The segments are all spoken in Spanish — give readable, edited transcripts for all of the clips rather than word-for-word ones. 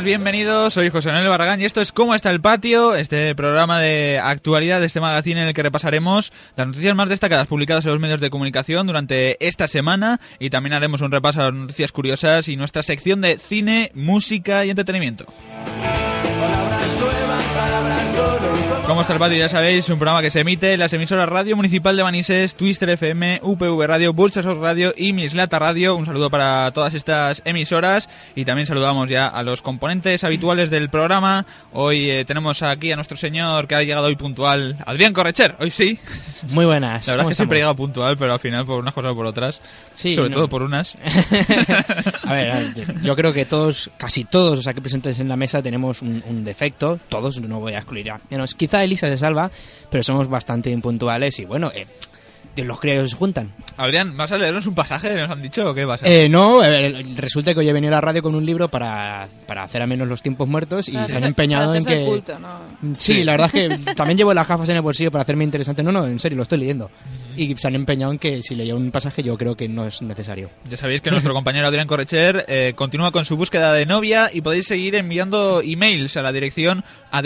buenas, bienvenidos. Soy José Manuel Barragán y esto es ¿Cómo está el patio? Este programa de actualidad de este magazine en el que repasaremos las noticias más destacadas publicadas en los medios de comunicación durante esta semana y también haremos un repaso a las noticias curiosas y nuestra sección de cine, música y entretenimiento. ¿Cómo está el patio? Ya sabéis, un programa que se emite en las emisoras Radio Municipal de Manises, Twister FM, UPV Radio, Bursasos Radio y Mislata Radio. Un saludo para todas estas emisoras y también saludamos ya a los componentes habituales del programa. Hoy tenemos aquí a nuestro señor que ha llegado hoy puntual, Adrián Correcher. Hoy sí. Muy buenas. La verdad es que siempre llega puntual, pero al final por unas cosas o por otras. Sí, sobre todo por unas. A ver, yo creo que casi todos los aquí presentes en la mesa tenemos un defecto. Todos, no voy a excluir a menos. Quizá Elisa se salva, pero somos bastante impuntuales y bueno, los criados se juntan. Adrián, ¿vas a leernos un pasaje? ¿Nos han dicho o qué pasa? No, resulta que hoy he venido a la radio con un libro para hacer a menos los tiempos muertos y se han empeñado en que... Culto, ¿no? Sí, la verdad es que también llevo las gafas en el bolsillo para hacerme interesante. No, en serio, lo estoy leyendo. Y se han empeñado en que si leía un pasaje yo creo que no es necesario. Ya sabéis que nuestro compañero Adrián Correcher continúa con su búsqueda de novia y podéis seguir enviando emails a la dirección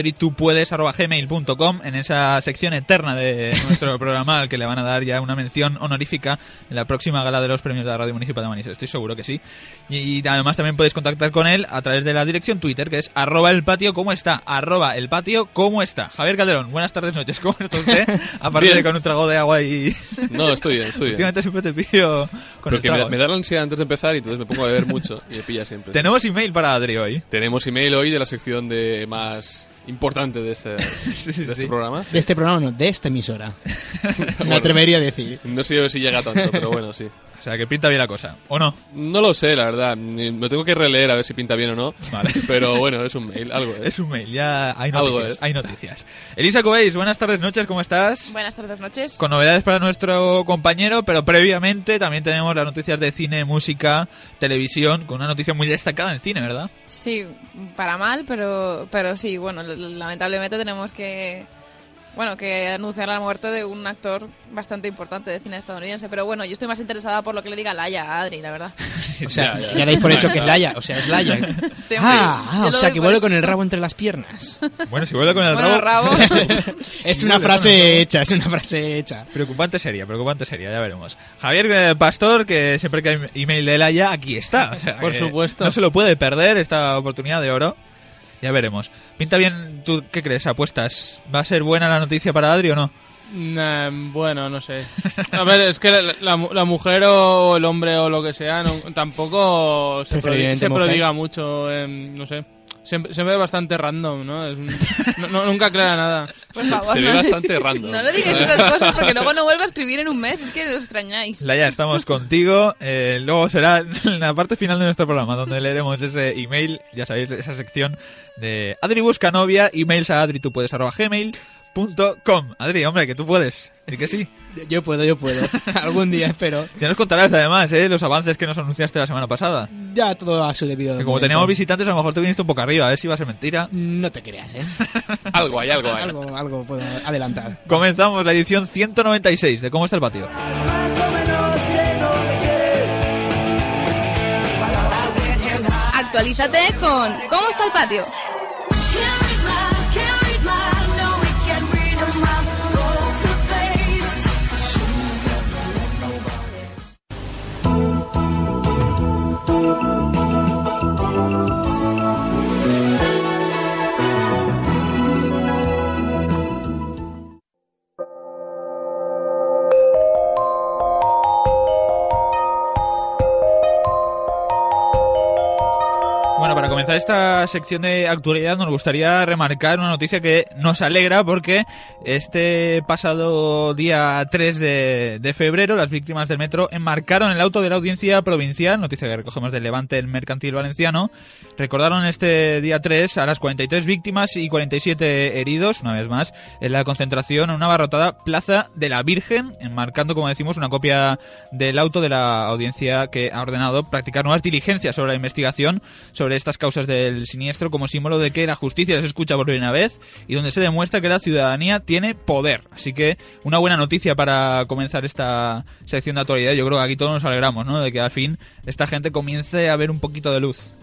adritupuedes@gmail.com en esa sección eterna de nuestro programa al que le van a dar ya una mención honorífica en la próxima gala de los premios de la Radio Municipal de Manises. Estoy seguro que sí. Y además también podéis contactar con él a través de la dirección Twitter, que es @elpatio como está, @elpatio como está. Javier Calderón, buenas tardes, noches. ¿Cómo está usted? Aparte de con un trago de agua y... No, estoy bien. Últimamente siempre te pillo con pero el que trago. me da la ansiedad antes de empezar y entonces me pongo a beber mucho y me pilla siempre. Tenemos email para Adri hoy. Tenemos email hoy de la sección de más importante de este programa. De este programa no, de esta emisora. Me atrevería a decir. No sé si llega tanto, pero bueno, sí. O sea, que pinta bien la cosa, ¿o no? No lo sé, la verdad. Me tengo que releer a ver si pinta bien o no. Vale. Pero bueno, es un mail, algo es. Es un mail, ya hay noticias. Hay noticias. Elisa Cobéis, buenas tardes, noches, ¿cómo estás? Buenas tardes, noches. Con novedades para nuestro compañero, pero previamente también tenemos las noticias de cine, música, televisión, con una noticia muy destacada en cine, ¿verdad? Sí, para mal, pero sí, bueno, lamentablemente tenemos que anunciar la muerte de un actor bastante importante de cine estadounidense. Pero bueno, yo estoy más interesada por lo que le diga Laia a Adri, la verdad. O sea, ya dais por hecho que es Laia. O sea, es Laia. O sea, que vuelve con el rabo entre las piernas. Bueno, si vuelve con el rabo... Es una frase hecha. Preocupante sería, ya veremos. Javier Pastor, que siempre que hay email de Laia, aquí está. O sea, por supuesto. No se lo puede perder esta oportunidad de oro. Ya veremos. Pinta bien, ¿tú qué crees? ¿Apuestas? ¿Va a ser buena la noticia para Adri o no? Bueno, no sé. A ver, es que la mujer o el hombre o lo que sea tampoco se prodiga mucho, no sé. Se ve bastante random, ¿no? Nunca aclara nada. Por favor, se ve bastante random. No le digáis esas cosas porque luego no vuelve a escribir en un mes. Es que os extrañáis. Laia, estamos contigo. Luego será en la parte final de nuestro programa donde leeremos ese email. Ya sabéis, esa sección de Adri busca novia. Emails a adritupuedes@gmail.com. Adri, hombre, que tú puedes. ¿Y que sí? Yo puedo. Algún día espero. Ya nos contarás además, los avances que nos anunciaste la semana pasada. Ya todo a su debido momento. Como teníamos visitantes, a lo mejor te viniste un poco arriba, a ver si va a ser mentira. No te creas, Algo hay. Algo puedo adelantar. Comenzamos la edición 196 de ¿Cómo está el patio? Actualízate con ¿Cómo está el patio? Bueno, para comenzar esta sección de actualidad nos gustaría remarcar una noticia que nos alegra porque este pasado día 3 de febrero las víctimas del metro enmarcaron el auto de la Audiencia Provincial, noticia que recogemos del Levante el Mercantil Valenciano. Recordaron este día 3 a las 43 víctimas y 47 heridos, una vez más, en la concentración en una abarrotada Plaza de la Virgen, enmarcando, como decimos, una copia del auto de la Audiencia que ha ordenado practicar nuevas diligencias sobre la investigación sobre estas causas del siniestro como símbolo de que la justicia les escucha por primera vez y donde se demuestra que la ciudadanía tiene poder. Así que una buena noticia para comenzar esta sección de actualidad. Yo creo que aquí todos nos alegramos, ¿no?, de que al fin esta gente comience a ver un poquito de luz.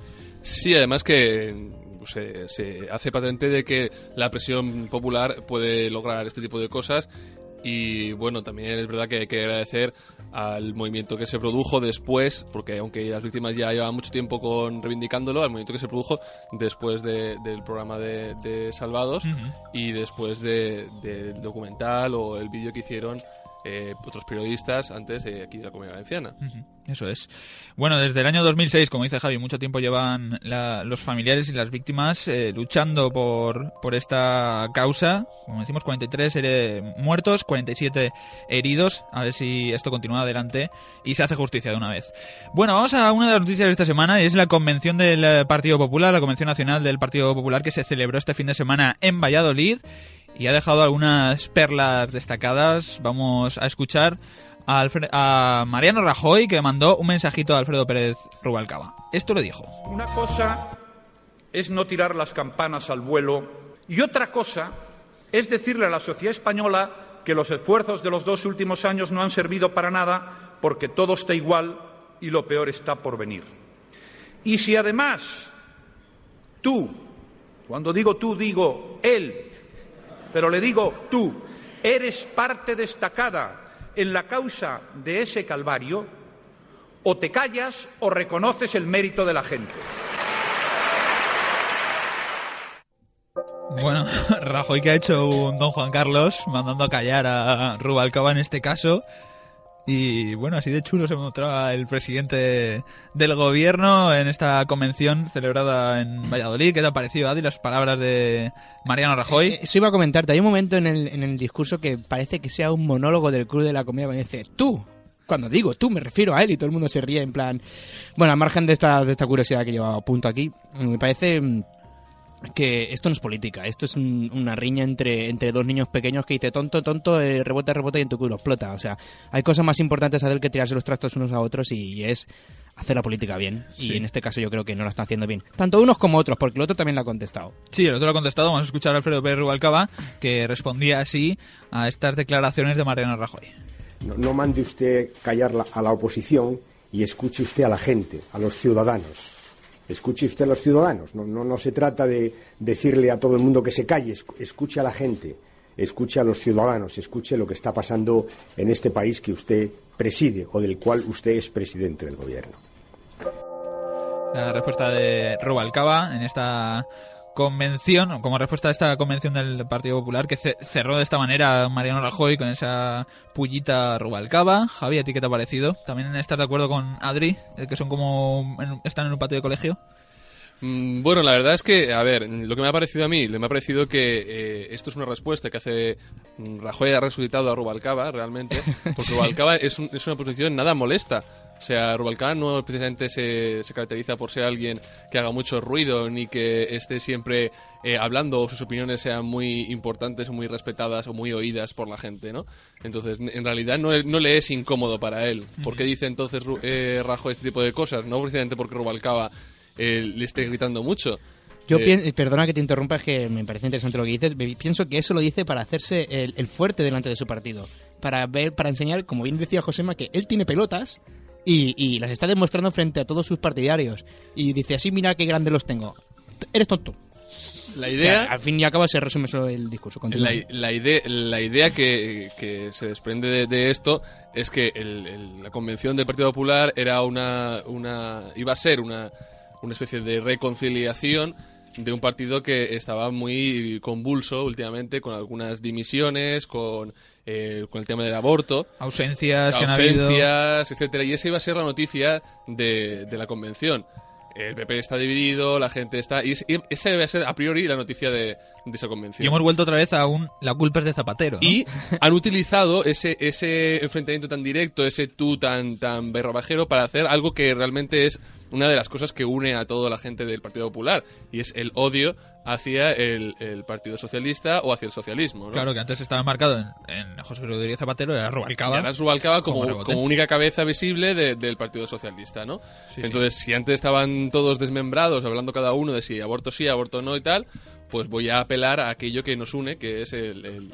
Sí, además que se hace patente de que la presión popular puede lograr este tipo de cosas. Y bueno, también es verdad que hay que agradecer al movimiento que se produjo después, porque aunque las víctimas ya llevaban mucho tiempo reivindicándolo, al movimiento que se produjo después del programa de Salvados y después del documental o el vídeo que hicieron otros periodistas antes de aquí de la Comunidad Valenciana. Eso es. Bueno, desde el año 2006, como dice Javi, mucho tiempo llevan los familiares y las víctimas luchando por esta causa. Como decimos, 43 muertos, 47 heridos. A ver si esto continúa adelante y se hace justicia de una vez. Bueno, vamos a una de las noticias de esta semana, y es la convención del Partido Popular, la Convención Nacional del Partido Popular, que se celebró este fin de semana en Valladolid y ha dejado algunas perlas destacadas. Vamos a escuchar a Mariano Rajoy, que mandó un mensajito a Alfredo Pérez Rubalcaba. Esto le dijo: una cosa es no tirar las campanas al vuelo y otra cosa es decirle a la sociedad española que los esfuerzos de los 2 últimos años no han servido para nada porque todo está igual y lo peor está por venir. Y si además tú, cuando digo tú digo él, pero le digo tú, eres parte destacada en la causa de ese calvario, o te callas o reconoces el mérito de la gente. Bueno, Rajoy, que ha hecho un don Juan Carlos, mandando a callar a Rubalcaba en este caso. Y bueno, así de chulo se mostraba el presidente del gobierno en esta convención celebrada en Valladolid. ¿Qué te ha parecido, Adi, las palabras de Mariano Rajoy? Eso iba a comentarte. Hay un momento en el discurso que parece que sea un monólogo del Club de la Comedia, cuando dice tú. Cuando digo tú, me refiero a él, y todo el mundo se ríe en plan... Bueno, al margen de esta curiosidad que llevaba a punto aquí, me parece que esto no es política, esto es una riña entre 2 niños pequeños que dice tonto, rebota y en tu culo explota. O sea, hay cosas más importantes a hacer que tirarse los trastos unos a otros, y es hacer la política bien. Y en este caso yo creo que no la están haciendo bien, tanto unos como otros, porque el otro también lo ha contestado. Sí, el otro lo ha contestado. Vamos a escuchar a Alfredo Pérez Rubalcaba, que respondía así a estas declaraciones de Mariano Rajoy. No mande usted callar a la oposición y escuche usted a la gente, a los ciudadanos. Escuche usted a los ciudadanos. No se trata de decirle a todo el mundo que se calle. Escuche a la gente, escuche a los ciudadanos, escuche lo que está pasando en este país que usted preside o del cual usted es presidente del gobierno. La respuesta de Rubalcaba en esta convención, como respuesta a esta convención del Partido Popular, que cerró de esta manera Mariano Rajoy con esa pullita Rubalcaba. Javi, ¿a ti qué te ha parecido? ¿También estás de acuerdo con Adri, que son como están en un patio de colegio? Bueno, la verdad es que, a ver, lo que me ha parecido a mí, me ha parecido que esto es una respuesta que hace Rajoy, ha resucitado a Rubalcaba, realmente, porque sí. Rubalcaba es una posición nada molesta. O sea, Rubalcaba no precisamente se caracteriza por ser alguien que haga mucho ruido ni que esté siempre hablando o sus opiniones sean muy importantes o muy respetadas o muy oídas por la gente, ¿no? Entonces, en realidad no le es incómodo para él. ¿Por qué dice entonces Rajoy este tipo de cosas? No precisamente porque Rubalcaba le esté gritando mucho. Yo perdona que te interrumpa, es que me parece interesante lo que dices. Pienso que eso lo dice para hacerse el fuerte delante de su partido. Para enseñar, como bien decía Josema, que él tiene pelotas y las está demostrando frente a todos sus partidarios. Y dice así, mira qué grande los tengo. Eres tonto. La idea... al fin y al cabo se resume solo el discurso. La idea que se desprende de esto es que la convención del Partido Popular era iba a ser una especie de reconciliación de un partido que estaba muy convulso últimamente, con algunas dimisiones, con el tema del aborto, ausencias que han habido, etcétera, y esa iba a ser la noticia de la convención. El PP está dividido, la gente está... Y esa debe ser a priori la noticia de esa convención. Y hemos vuelto otra vez a la culpa es de Zapatero, ¿no? Y han utilizado ese enfrentamiento tan directo, ese tú tan berrabajero, para hacer algo que realmente es una de las cosas que une a toda la gente del Partido Popular, y es el odio hacia el Partido Socialista o hacia el socialismo, ¿no? Claro, que antes estaba marcado en José Rodríguez Zapatero, era Rubalcaba. Y ahora es Rubalcaba como única cabeza visible del Partido Socialista, ¿no? Sí, entonces, si antes estaban todos desmembrados, hablando cada uno de si aborto sí, aborto no y tal, pues voy a apelar a aquello que nos une, que es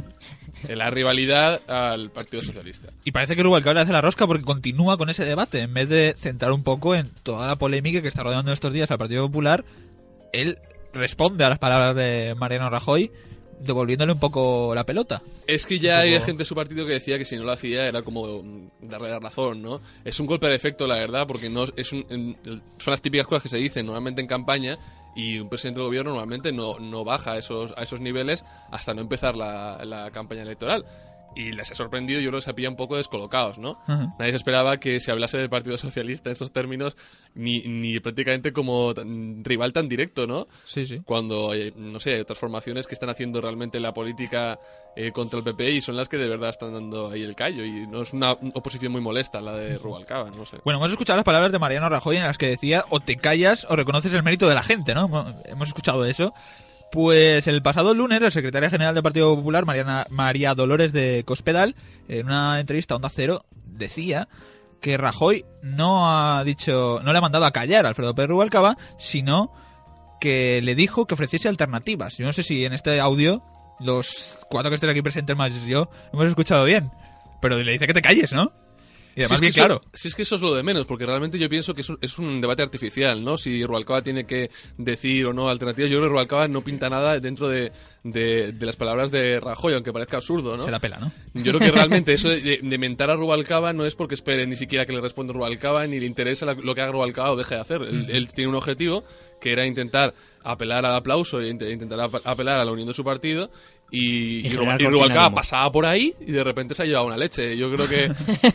la rivalidad al Partido Socialista. Y parece que Rubalcaba le hace la rosca porque continúa con ese debate. En vez de centrar un poco en toda la polémica que está rodeando estos días al Partido Popular, él responde a las palabras de Mariano Rajoy devolviéndole un poco la pelota. Es que ya hay gente de su partido que decía que si no lo hacía era como darle la razón, ¿no? Es un golpe de efecto, la verdad, porque no son las típicas cosas que se dicen normalmente en campaña, y un presidente del gobierno normalmente no baja a esos niveles hasta no empezar la campaña electoral. Y les ha sorprendido, yo creo que se pilla un poco descolocados, ¿no? Uh-huh. Nadie se esperaba que se hablase del Partido Socialista en estos términos, ni prácticamente como rival tan directo, ¿no? Sí, sí. Cuando, no sé, hay otras formaciones que están haciendo realmente la política contra el PP y son las que de verdad están dando ahí el callo. Y no es una oposición muy molesta la de Rubalcaba, no sé. Bueno, hemos escuchado las palabras de Mariano Rajoy en las que decía o te callas o reconoces el mérito de la gente, ¿no? Hemos escuchado eso. Pues el pasado lunes, la secretaria general del Partido Popular, María Dolores de Cospedal, en una entrevista a Onda Cero, decía que Rajoy no le ha mandado a callar a Alfredo Pérez Rubalcaba, sino que le dijo que ofreciese alternativas. Yo no sé si en este audio, los 4 que estén aquí presentes más yo, hemos escuchado bien, pero le dice que te calles, ¿no? Y además, bien claro. Si es que eso es lo de menos, porque realmente yo pienso que es un debate artificial, ¿no? Si Rubalcaba tiene que decir o no alternativas. Yo creo que Rubalcaba no pinta nada dentro de las palabras de Rajoy, aunque parezca absurdo, ¿no? Se la pela, ¿no? Yo creo que realmente eso de mentar a Rubalcaba no es porque espere ni siquiera que le responda Rubalcaba, ni le interesa lo que haga Rubalcaba o deje de hacer. Él tiene un objetivo, que era intentar apelar al aplauso e intentar apelar a la unión de su partido. Y Rubalcaba pasaba por ahí y de repente se ha llevado una leche. Yo creo que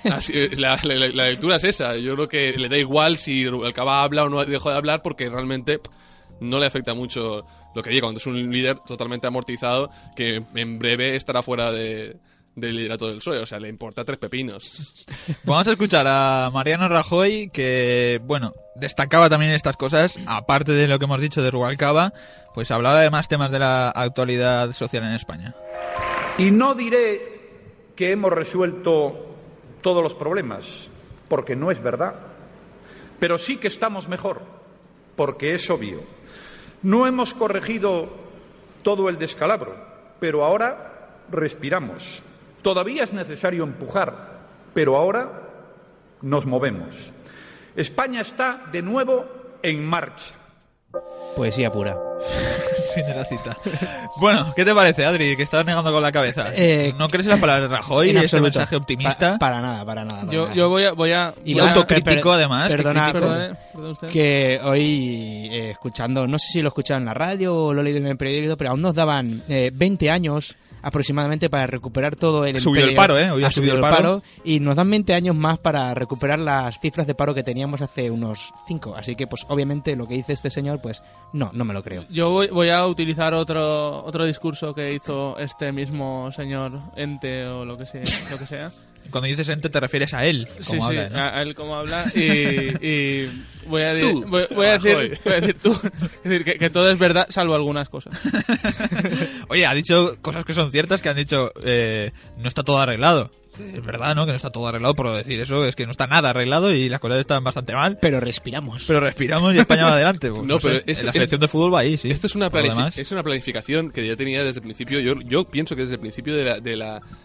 la lectura es esa. Yo creo que le da igual si Rubalcaba habla o no dejó de hablar, porque realmente no le afecta mucho lo que diga, cuando es un líder totalmente amortizado que en breve estará fuera del liderato del PSOE. O sea, le importa 3 pepinos. Vamos a escuchar a Mariano Rajoy, que, bueno, destacaba también estas cosas, aparte de lo que hemos dicho de Rubalcaba, pues hablaba de más temas de la actualidad social en España. Y no diré que hemos resuelto todos los problemas, porque no es verdad, pero sí que estamos mejor, porque es obvio. No hemos corregido todo el descalabro, pero ahora respiramos. Todavía es necesario empujar, pero ahora nos movemos. España está de nuevo en marcha. Poesía pura. Fin de la cita. Bueno, ¿qué te parece, Adri? Que estás negando con la cabeza. ¿No crees en las palabras de Rajoy y ese mensaje optimista? Para nada. Yo voy a y autocrítico, además. Perdone usted. Que hoy, escuchando, no sé si lo escucharon en la radio o lo he leído en el periódico, pero aún nos daban 20 años aproximadamente para recuperar todo el subido el paro, hoy ha subido el paro, y nos dan 20 años más para recuperar las cifras de paro que teníamos hace unos 5, así que pues obviamente lo que dice este señor pues no me lo creo. Yo voy a utilizar otro discurso que hizo este mismo señor ente o lo que sea. Cuando dices ente te refieres a él, como habla, ¿no? A él como habla, y voy a decir tú, es decir, que todo es verdad salvo algunas cosas. Oye, ha dicho cosas que son ciertas, que han dicho no está todo arreglado. Es verdad, ¿no? Que no está todo arreglado, por decir eso, es que no está nada arreglado y las cosas están bastante mal. Pero respiramos y España va adelante. Pues, no, pero la selección de fútbol va ahí, sí. Esto es una planificación que ya tenía desde el principio. Yo pienso que desde el principio de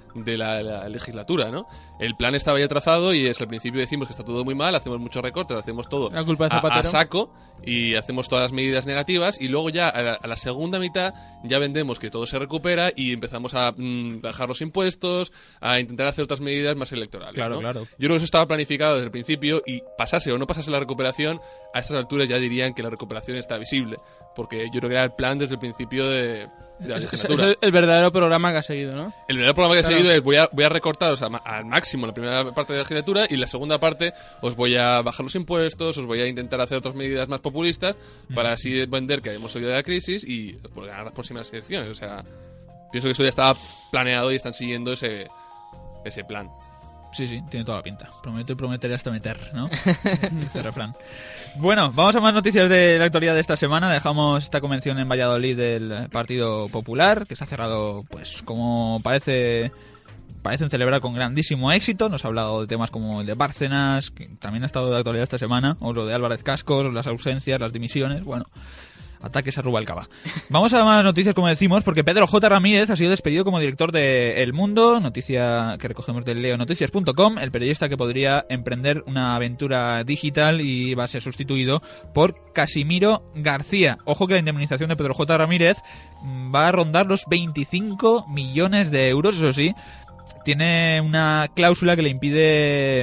la legislatura, ¿no? El plan estaba ya trazado y desde el principio decimos que está todo muy mal, hacemos muchos recortes, hacemos todo la culpa de Zapatero. A saco y hacemos todas las medidas negativas, y luego ya a la segunda mitad ya vendemos que todo se recupera y empezamos a bajar los impuestos, a intentar hacer otras medidas más electorales. Claro, ¿no? claro. Yo creo que eso estaba planificado desde el principio, y pasase o no pasase la recuperación, a estas alturas ya dirían que la recuperación está visible, porque yo creo que era el plan desde el principio de la legislatura. Es el verdadero programa que ha seguido, ¿no? El verdadero programa que ha seguido es voy a recortar, o sea, al máximo la primera parte de la legislatura, y la segunda parte os voy a bajar los impuestos, os voy a intentar hacer otras medidas más populistas para así vender que hemos salido de la crisis y pues, ganar las próximas elecciones. O sea, pienso que eso ya estaba planeado y están siguiendo ese plan. Sí, tiene toda la pinta. Prometo y prometeré hasta meter, ¿no? Dice el refrán. Bueno, vamos a más noticias de la actualidad de esta semana. Dejamos esta convención en Valladolid del Partido Popular, que se ha cerrado, pues, como parecen celebrar con grandísimo éxito. Nos ha hablado de temas como el de Bárcenas, que también ha estado de actualidad esta semana, o lo de Álvarez Cascos, las ausencias, las dimisiones. Bueno, ataques a Rubalcaba. Vamos a más noticias, como decimos, porque Pedro J. Ramírez ha sido despedido como director de El Mundo, noticia que recogemos de leonoticias.com. El periodista que podría emprender una aventura digital y va a ser sustituido por Casimiro García. Ojo que la indemnización de Pedro J. Ramírez va a rondar los 25 millones de euros, eso sí. Tiene una cláusula que le impide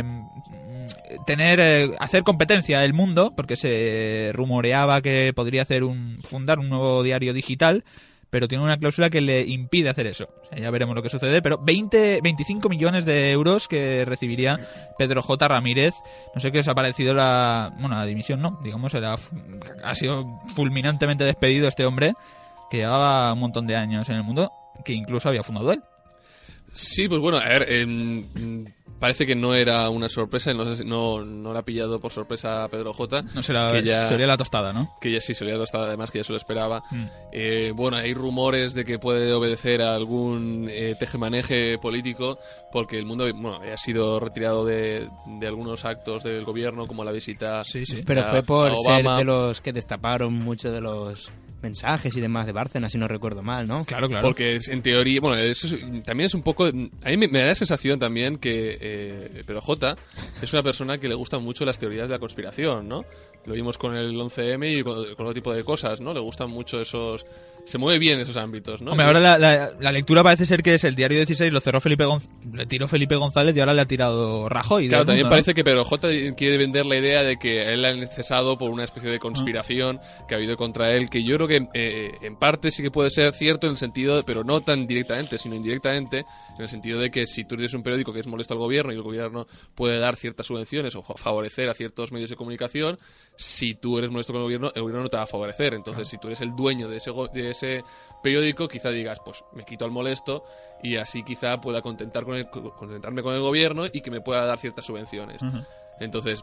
hacer competencia El Mundo, porque se rumoreaba que podría fundar un nuevo diario digital, pero tiene una cláusula que le impide hacer eso. O sea, ya veremos lo que sucede, pero 25 millones de euros que recibiría Pedro J. Ramírez. No sé qué os ha parecido la dimisión, ¿no? Digamos, ha sido fulminantemente despedido este hombre, que llevaba un montón de años en El Mundo, que incluso había fundado él. Sí, pues bueno, a ver, parece que no era una sorpresa, no la ha pillado por sorpresa a Pedro J. No sería la tostada, ¿no? Que ya sí, sería la tostada, además, que ya se lo esperaba. Bueno, hay rumores de que puede obedecer a algún tejemaneje político, porque El Mundo ha sido retirado de algunos actos del gobierno, como la visita pero fue por ser de los que destaparon mucho de los mensajes y demás de Bárcenas, si no recuerdo mal, ¿no? Claro. Porque en teoría, eso también es un poco... A mí me da la sensación también que Pedro J. es una persona que le gustan mucho las teorías de la conspiración, ¿no? Lo vimos con el 11M y con otro tipo de cosas, ¿no? Le gustan mucho esos... Se mueve bien en esos ámbitos, ¿no? Hombre, ahora la lectura parece ser que es el diario 16, lo cerró le tiró Felipe González y ahora le ha tirado Rajoy. Claro, también parece que Pedro J. quiere vender la idea de que él ha cesado por una especie de conspiración que ha habido contra él, que yo creo que en parte sí que puede ser cierto en el sentido, pero no tan directamente, sino indirectamente, en el sentido de que si tú eres un periódico que es molesto al gobierno y el gobierno puede dar ciertas subvenciones o favorecer a ciertos medios de comunicación, si tú eres molesto con el gobierno no te va a favorecer. Entonces, si tú eres el dueño de ese periódico, quizá digas, pues me quito al molesto y así quizá pueda contentarme con el gobierno y que me pueda dar ciertas subvenciones. Entonces,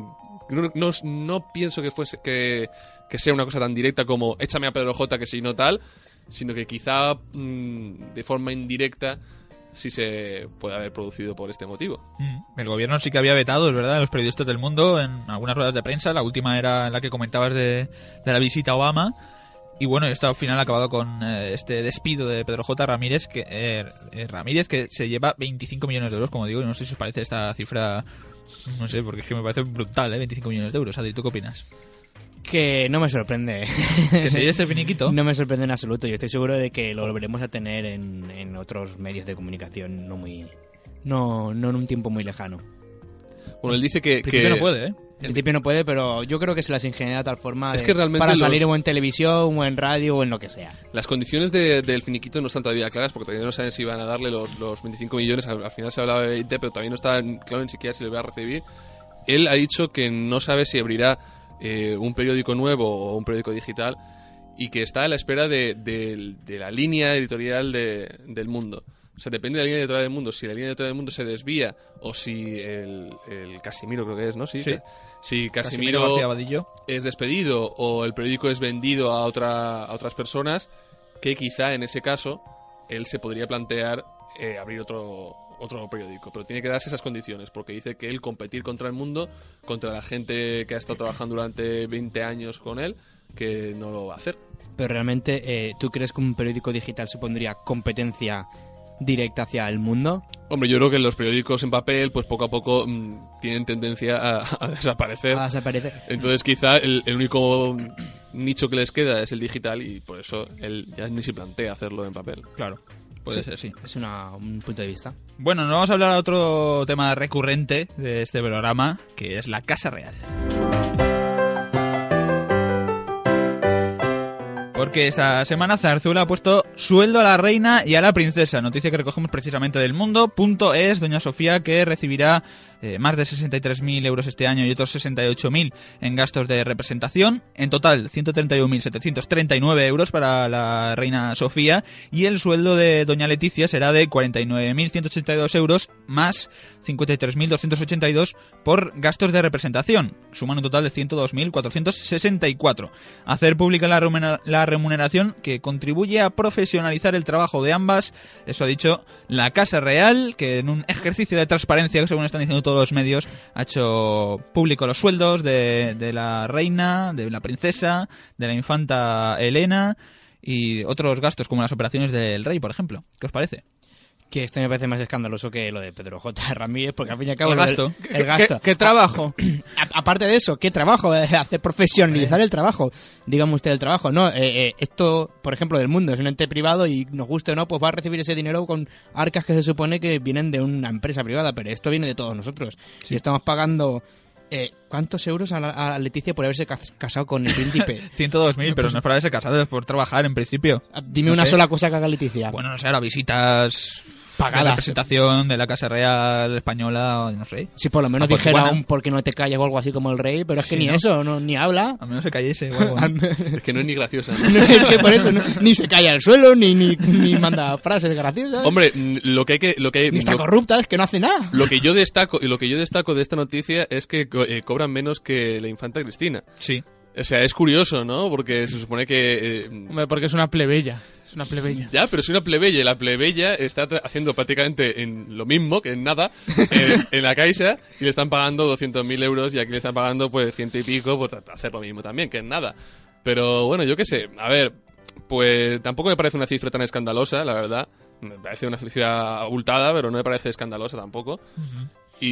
no pienso que sea una cosa tan directa como échame a Pedro J. que si no tal, sino que quizá de forma indirecta sí se puede haber producido por este motivo. El gobierno sí que había vetado, es verdad, a los periodistas del Mundo en algunas ruedas de prensa. La última era la que comentabas de la visita a Obama. Y bueno, esto al final ha acabado con este despido de Pedro J. Ramírez, que se lleva 25 millones de euros, como digo, y no sé si os parece esta cifra, no sé, porque es que me parece brutal, 25 millones de euros. Adri, ¿tú qué opinas? Que no me sorprende. ¿Que se lleve este finiquito? No me sorprende en absoluto. Yo estoy seguro de que lo volveremos a tener en otros medios de comunicación no en un tiempo muy lejano. Bueno, él dice que... En principio no puede, ¿eh? En principio no puede, pero yo creo que se las ingenia de tal forma que realmente para salir o en televisión o en radio o en lo que sea. Las condiciones del finiquito no están todavía claras, porque todavía no saben si van a darle los 25 millones. Al final se hablaba de 20, pero todavía no está claro ni siquiera si le va a recibir. Él ha dicho que no sabe si abrirá un periódico nuevo o un periódico digital y que está a la espera de la línea editorial del Mundo. O sea, depende de la línea editorial del Mundo. Si la línea editorial del Mundo se desvía o si el Casimiro, creo que es, ¿no? Sí. Si Casimiro es despedido o el periódico es vendido a otras personas, que quizá en ese caso él se podría plantear abrir otro periódico, pero tiene que darse esas condiciones, porque dice que él competir contra el Mundo, contra la gente que ha estado trabajando durante 20 años con él, que no lo va a hacer. Pero realmente, ¿tú crees que un periódico digital supondría competencia directa hacia el Mundo? Hombre, yo creo que los periódicos en papel, pues poco a poco tienen tendencia a desaparecer. Entonces quizá el único nicho que les queda es el digital y por eso él ya ni se plantea hacerlo en papel. Claro. Puede ser, sí. Es un punto de vista. Bueno, nos vamos a hablar de otro tema recurrente de este programa, que es la Casa Real. Porque esta semana Zarzuela ha puesto sueldo a la reina y a la princesa. Noticia que recogemos precisamente del Mundo.es. Doña Sofía, que recibirá más de 63.000 euros este año y otros 68.000 en gastos de representación. En total, 131.739 euros para la reina Sofía. Y el sueldo de Doña Leticia será de 49.182 euros más 53.282 por gastos de representación. Suman un total de 102.464. Hacer pública la remuneración que contribuye a profesionalizar el trabajo de ambas. Eso ha dicho la Casa Real, que en un ejercicio de transparencia, que según están diciendo todos todos los medios ha hecho público los sueldos de la reina, de la princesa, de la infanta Elena y otros gastos como las operaciones del rey, por ejemplo. ¿Qué os parece? Que esto me parece más escandaloso que lo de Pedro J. Ramírez, porque al fin y al cabo... El gasto. El gasto. ¿Qué trabajo? Aparte de eso, ¿qué trabajo? Hacer profesionalizar el trabajo. Dígame usted el trabajo. No, esto, por ejemplo, del mundo es un ente privado y nos guste o no, pues va a recibir ese dinero con arcas que se supone que vienen de una empresa privada, pero esto viene de todos nosotros. Sí. Y estamos pagando... ¿cuántos euros a Leticia por haberse casado con el príncipe? 102.000, pero no es por haberse casado, es por trabajar en principio. Dime una sola cosa que haga Leticia. Bueno, no sé, ahora visitas... Pagadas. La representación de la Casa Real Española, no sé. Si por lo menos dijera un porque no te calles o algo así como el rey, pero es que ni ¿no? Eso, no, ni habla. A menos se callese o algo. Es que no es ni graciosa. No, es que por eso ni se calla al suelo, ni manda frases graciosas. Hombre, lo que hay ni está corrupta, es que no hace nada. Lo que yo destaco de esta noticia es que cobran menos que la infanta Cristina. Sí. O sea, es curioso, ¿no? Porque se supone que... porque es una plebeya. Es una plebeya. Ya, pero es una plebeya y la plebeya está haciendo prácticamente en lo mismo, que en nada, en la Caixa, y le están pagando 200.000 euros y aquí le están pagando pues 100 y pico por hacer lo mismo también, que en nada. Pero bueno, yo qué sé, a ver, pues tampoco me parece una cifra tan escandalosa, la verdad. Me parece una cifra abultada, pero no me parece escandalosa tampoco. Uh-huh.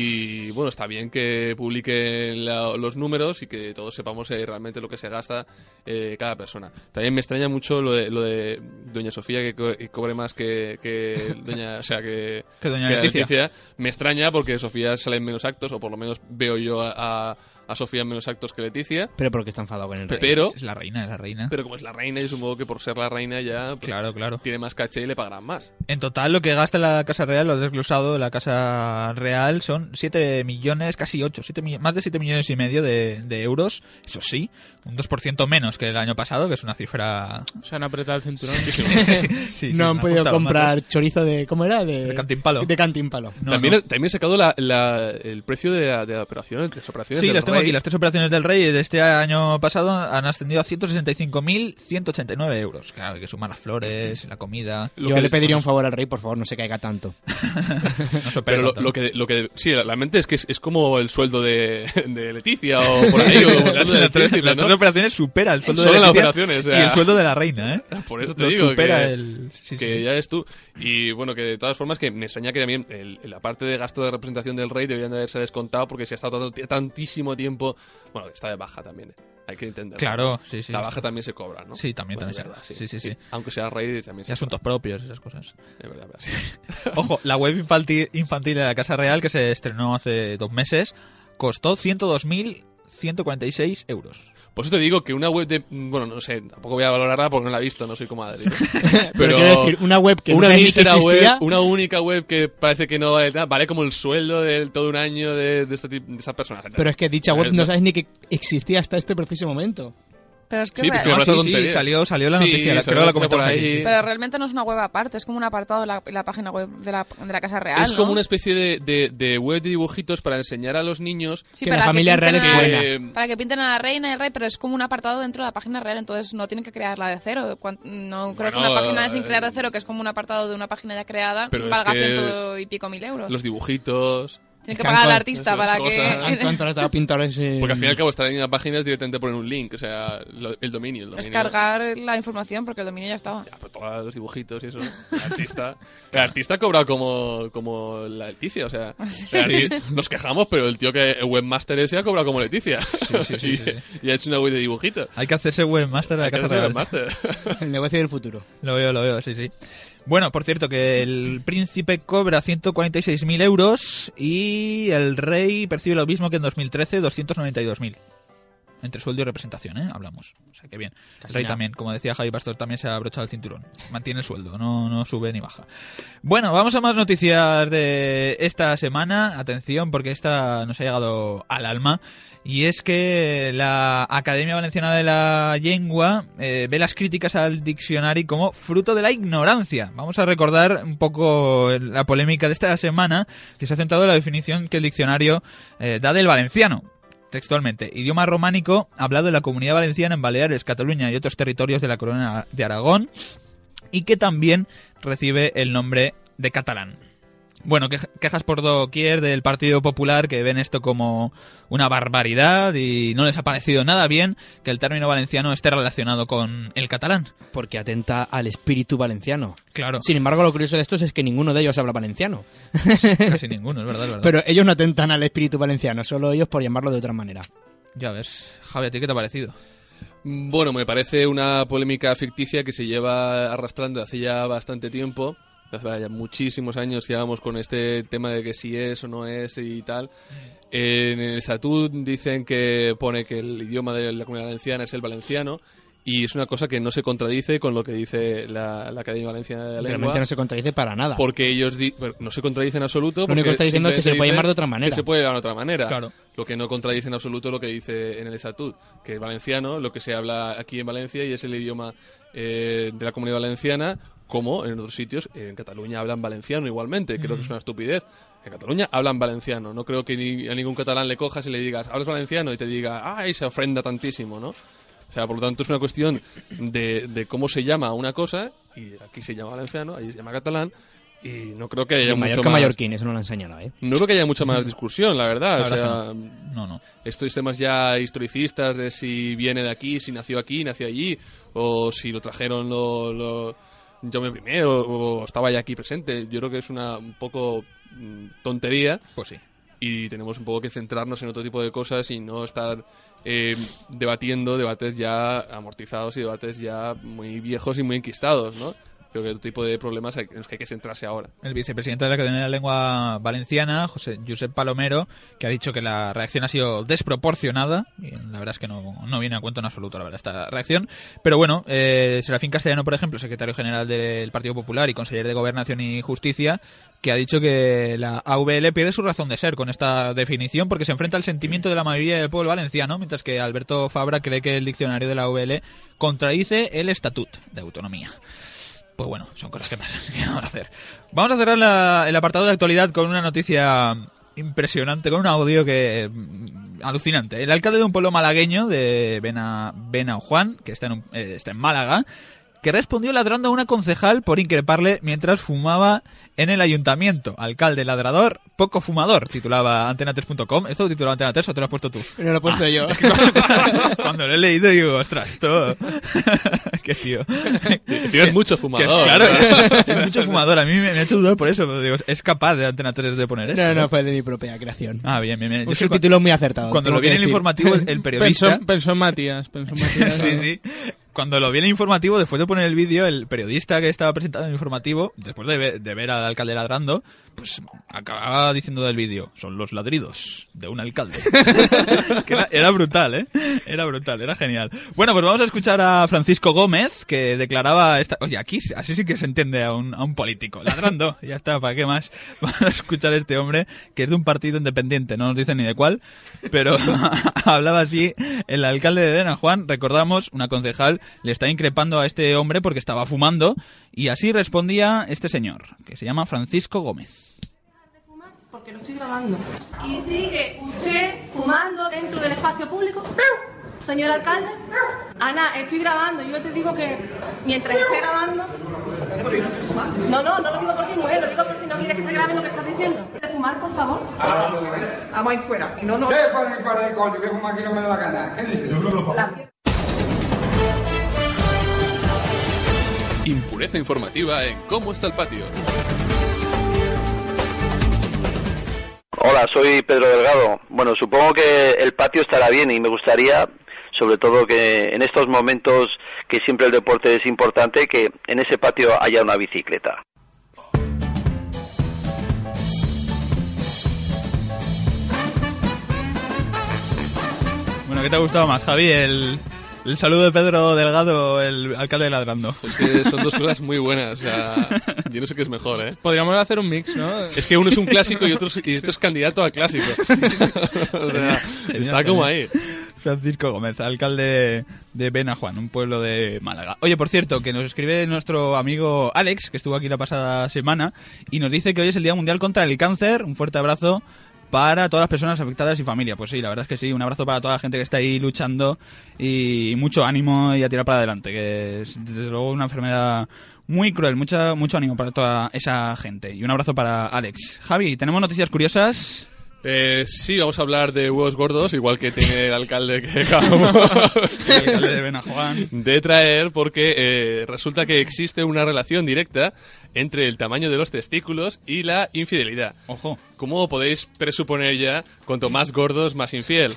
Y bueno, está bien que publiquen los números y que todos sepamos realmente lo que se gasta cada persona. También me extraña mucho lo de doña Sofía que cobre más que doña, o sea, que doña Leticia. Me extraña porque Sofía sale en menos actos, o por lo menos veo yo a Sofía en menos actos que Leticia. Pero porque está enfadado con el rey. Pero es la reina. Pero como es la reina, yo supongo que por ser la reina ya pues, claro. tiene más caché y le pagarán más. En total, lo que gasta la Casa Real, lo desglosado de la Casa Real, son 7 millones, casi 8, más de 7 millones y medio de euros. Eso sí, un 2% menos que el año pasado, que es una cifra... Se han apretado el cinturón. Sí, no han podido comprar chorizo de... ¿Cómo era? De Cantimpalo. De Cantimpalo. También he sacado el precio de las operaciones. Sí, las tengo aquí. Las 3 operaciones del rey de este año pasado han ascendido a 165.189 euros. Claro, hay que sumar las flores, la comida... Yo le pediría un favor al rey, por favor, no se caiga tanto. Pero lo que sí, realmente es que es como el sueldo de Leticia o por ahí. Las 3 operaciones supera el sueldo de Leticia operaciones, o sea, y el sueldo de la reina, ¿eh? Por eso te digo supera que ya es tú. Y bueno, que de todas formas que me extraña que también la parte de gasto de representación del rey deberían de haberse descontado porque si ha estado tantísimo tiempo, bueno, está de baja también, hay que entenderlo. Claro, sí. La baja también se cobra, ¿no? Sí, también bueno, se verdad, sí. Aunque sea rey también se asuntos propios, esas cosas. De verdad. Sí. Ojo, la web infantil de la Casa Real, que se estrenó hace 2 meses, costó 102.146 euros. Por eso te digo que una web de... Bueno, no sé, tampoco voy a valorarla porque no la he visto, no soy comadre. Pero quiero decir, una web que no sé ni que existía... Una única web que parece que no vale como el sueldo de todo un año de estas personas. Pero es que dicha web no sabes ni que existía hasta este preciso momento. Pero es que sí, salió la noticia, creo que la comentó por ahí. Pero realmente no es una web aparte, es como un apartado de la página web de la Casa Real, es como una especie de web de dibujitos para enseñar a los niños que la familia real es buena. Para que pinten a la reina y el rey, pero es como un apartado dentro de la página real, entonces no tienen que crearla de cero. No creo que una página sin crear de cero, que es como un apartado de una página ya creada, valga 100 y pico mil euros. Los dibujitos... Tienen que pagar al artista para que... ¿Cuánto le estaba pintado ese...? Porque al fin y al cabo estar en la página es directamente poner un link, o sea, el dominio. Descargar la información porque el dominio ya estaba. Ya, pero todos los dibujitos y eso. El artista cobra como la Leticia, o sea... Nos quejamos, pero el tío que el webmaster ese ha cobrado como Leticia. Sí. Y ha hecho una web de dibujitos. Hay que hacerse webmaster de la Casa Real. El negocio del futuro. Lo veo, sí. Bueno, por cierto, que el príncipe cobra 146.000 euros y el rey percibe lo mismo que en 2013, 292.000. Entre sueldo y representación, hablamos. O sea, que bien. El rey también, como decía Javi Pastor, también se ha abrochado el cinturón. Mantiene el sueldo, no sube ni baja. Bueno, vamos a más noticias de esta semana. Atención, porque esta nos ha llegado al alma. Y es que la Academia Valenciana de la Llengua ve las críticas al diccionari como fruto de la ignorancia. Vamos a recordar un poco la polémica de esta semana, que se ha centrado en la definición que el diccionario da del valenciano. Textualmente, idioma románico hablado en la Comunidad Valenciana, en Baleares, Cataluña y otros territorios de la Corona de Aragón, y que también recibe el nombre de catalán. Bueno, quejas por doquier del Partido Popular, que ven esto como una barbaridad y no les ha parecido nada bien que el término valenciano esté relacionado con el catalán. Porque atenta al espíritu valenciano. Claro. Sin embargo, lo curioso de estos es que ninguno de ellos habla valenciano. Casi ninguno, es verdad. Pero ellos no atentan al espíritu valenciano, solo ellos por llamarlo de otra manera. Ya ves. Javi, ¿a ti qué te ha parecido? Bueno, me parece una polémica ficticia que se lleva arrastrando hace ya bastante tiempo. Hace ya muchísimos años llevamos con este tema de que si es o no es y tal. En el estatut dicen que pone que el idioma de la Comunidad Valenciana es el valenciano, y es una cosa que no se contradice con lo que dice la Academia Valenciana de la Lengua. Realmente no se contradice para nada. Porque ellos no se contradice en absoluto. Lo único que está diciendo es que se puede llamar de otra manera. Que se puede llamar de otra manera. Claro. Lo que no contradice en absoluto lo que dice en el estatut, que es valenciano, lo que se habla aquí en Valencia y es el idioma de la Comunidad Valenciana, como en otros sitios. En Cataluña hablan valenciano igualmente. Creo que es una estupidez. En Cataluña hablan valenciano. No creo que a ningún catalán le cojas y le digas, ¿hablas valenciano? Y te diga, ¡ay! Se ofenda tantísimo, ¿no? O sea, por lo tanto es una cuestión de cómo se llama una cosa, y aquí se llama valenciano, ahí se llama catalán, y no creo que haya mucho más... mallorquín, eso no lo han enseñado, ¿eh? No creo que haya mucha más discusión, la verdad. La o verdad sea, no. Estos temas ya historicistas de si viene de aquí, si nació aquí, nació allí, o si lo trajeron yo me primero, o estaba ya aquí presente. Yo creo que es un poco tontería. Pues sí. Y tenemos un poco que centrarnos en otro tipo de cosas y no estar debatiendo debates ya amortizados y debates ya muy viejos y muy enquistados, ¿no? Creo que otro tipo de problemas en los que hay que centrarse ahora. El vicepresidente de la Academia de la Lengua Valenciana, Josep Palomero, que ha dicho que la reacción ha sido desproporcionada, y la verdad es que no viene a cuento en absoluto, la verdad, esta reacción. Pero bueno, Serafín Castellano, por ejemplo, secretario general del Partido Popular y consejero de Gobernación y Justicia, que ha dicho que la AVL pierde su razón de ser con esta definición porque se enfrenta al sentimiento de la mayoría del pueblo valenciano, mientras que Alberto Fabra cree que el diccionario de la AVL contradice el Estatut de Autonomía. Pues bueno, son cosas que pasan, ¿qué vamos a hacer? Vamos a cerrar el apartado de actualidad con una noticia impresionante, con un audio alucinante. El alcalde de un pueblo malagueño, de Benajuan, que está en Málaga, que respondió ladrando a una concejal por increparle mientras fumaba en el ayuntamiento. Alcalde ladrador, poco fumador, titulaba Antena3.com. ¿Esto lo titulaba Antena3 o te lo has puesto tú? No lo he puesto yo. Cuando lo he leído digo, ostras, esto... Qué tío. Tío es mucho fumador. Claro, es mucho fumador. A mí me ha hecho dudar por eso. Pero digo, ¿es capaz de Antena3 de poner esto? No, fue de mi propia creación. Ah, bien. Un subtítulo muy acertado. Cuando lo vi en el informativo, el periodista... Pensó en Matías. Sí. Cuando lo vi en el informativo, después de poner el vídeo, el periodista que estaba presentando el informativo, después de ver al alcalde ladrando, pues acababa diciendo del vídeo, son los ladridos de un alcalde. Que era brutal, ¿eh? Era brutal, era genial. Bueno, pues vamos a escuchar a Francisco Gómez, que declaraba... Oye, aquí así sí que se entiende a un político, ladrando. Ya está, ¿para qué más? Vamos a escuchar a este hombre, que es de un partido independiente, no nos dice ni de cuál, pero hablaba así el alcalde de Benajuan. Recordamos, una concejal le está increpando a este hombre porque estaba fumando, y así respondía este señor, que se llama Francisco Gómez. Porque lo estoy grabando. ¿Y sigue usted fumando dentro del espacio público, señor alcalde? Ana, estoy grabando. Yo te digo que mientras esté grabando... No lo digo por ti, mujer, lo digo por si no quieres que se grabe lo que estás diciendo. ¿De fumar, por favor? Vamos ahí fuera. Y no... ¿Qué fuera de coño? Que fumar aquí no me da la gana. ¿Qué dices? Impureza informativa en ¿Cómo está el patio? Hola, soy Pedro Delgado. Bueno, supongo que el patio estará bien y me gustaría, sobre todo que en estos momentos que siempre el deporte es importante, que en ese patio haya una bicicleta. Bueno, ¿qué te ha gustado más, Javi? El saludo de Pedro Delgado, el alcalde ladrando. Es que son dos cosas muy buenas. O sea, yo no sé qué es mejor, ¿eh? Podríamos hacer un mix, ¿no? Es que uno es un clásico y otro es candidato a clásico. O sea, está como ahí. Francisco Gómez, alcalde de Benajuan, un pueblo de Málaga. Oye, por cierto, que nos escribe nuestro amigo Alex, que estuvo aquí la pasada semana, y nos dice que hoy es el Día Mundial contra el Cáncer. Un fuerte abrazo para todas las personas afectadas y familia. Pues sí, la verdad es que sí, un abrazo para toda la gente que está ahí luchando y mucho ánimo y a tirar para adelante, que es desde luego una enfermedad muy cruel, mucho ánimo para toda esa gente. Y un abrazo para Alex. Javi, ¿tenemos noticias curiosas? Sí, vamos a hablar de huevos gordos, igual que tiene el alcalde que acabamos el alcalde de Benajuan de traer, porque resulta que existe una relación directa entre el tamaño de los testículos y la infidelidad. Ojo. ¿Cómo podéis presuponer ya, cuanto más gordos, más infiel?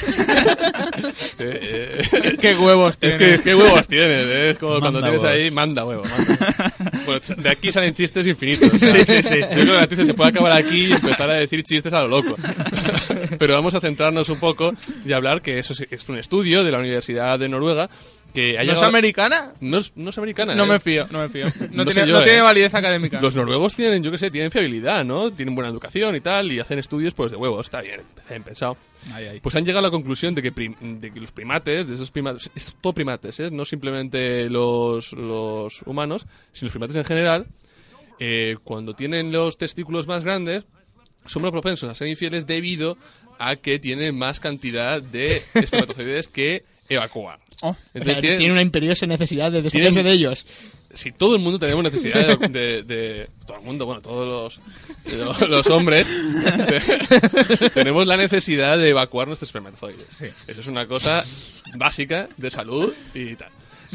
¿Qué huevos tienes? Es que, ¿qué huevos tienes? Es como cuando tienes huevos. ahí, manda huevo. Bueno, de aquí salen chistes infinitos. O sea, sí. Yo creo que la noticia se puede acabar aquí y empezar a decir chistes a lo loco. Pero vamos a centrarnos un poco y hablar que eso es un estudio de la Universidad de Noruega. Que ¿No es americana? No es americana. No me fío. No tiene tiene validez académica. Los noruegos tienen, yo qué sé, tienen fiabilidad, ¿no? Tienen buena educación y tal, y hacen estudios pues de huevos. Está bien pensado. Ahí. Pues han llegado a la conclusión de que los primates, de esos primates, es todo primates, ¿eh? No simplemente los humanos, sino los primates en general, cuando tienen los testículos más grandes, son más propensos a ser infieles debido a que tienen más cantidad de espermatozoides que evacuar. Entonces tiene una imperiosa necesidad de deshacerse de ellos. Si todo el mundo tenemos necesidad de todo el mundo, bueno, todos los hombres tenemos la necesidad de evacuar nuestros espermatozoides. Sí. Eso es una cosa básica de salud y tal.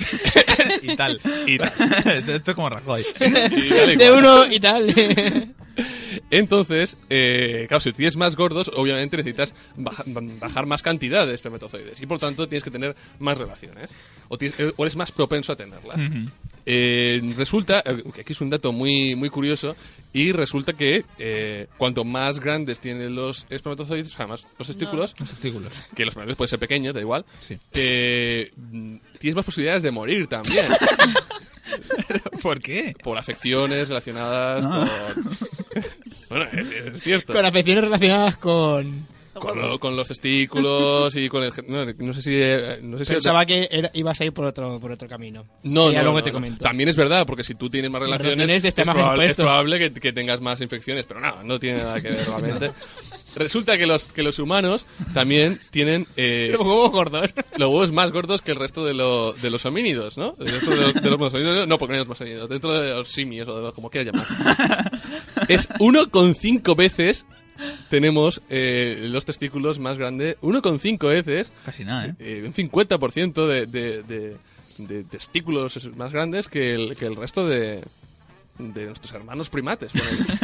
y tal. Esto es como Rajoy. De uno y tal. Entonces, claro, si tienes más gordos, obviamente necesitas bajar más cantidad de espermatozoides y por tanto tienes que tener más relaciones o eres más propenso a tenerlas. Uh-huh. Resulta, que aquí es un dato muy, muy curioso, y resulta que cuanto más grandes tienen los espermatozoides, o sea, más los testículos, que los espermatozoides pueden ser pequeños, da igual, sí. Tienes más posibilidades de morir también. ¿Por qué? Por afecciones relacionadas con... Bueno, es cierto. Con afecciones relacionadas con los testículos y con el... No sé si... Pensaba que ibas a ir por otro camino. No, luego te comento. También es verdad, porque si tú tienes más relaciones es probable que tengas más infecciones, pero no tiene nada que ver realmente. Resulta que los humanos también tienen... los huevos gordos. Los huevos más gordos que el resto de los homínidos, ¿no? El resto de los homínidos, no, porque no hay más homínidos. Dentro de los simios, o de los, como quieras llamar. Es 1,5 veces... Tenemos los testículos más grandes, 1,5 veces. Casi nada, ¿eh? Un 50% de testículos más grandes que el resto de nuestros hermanos primates.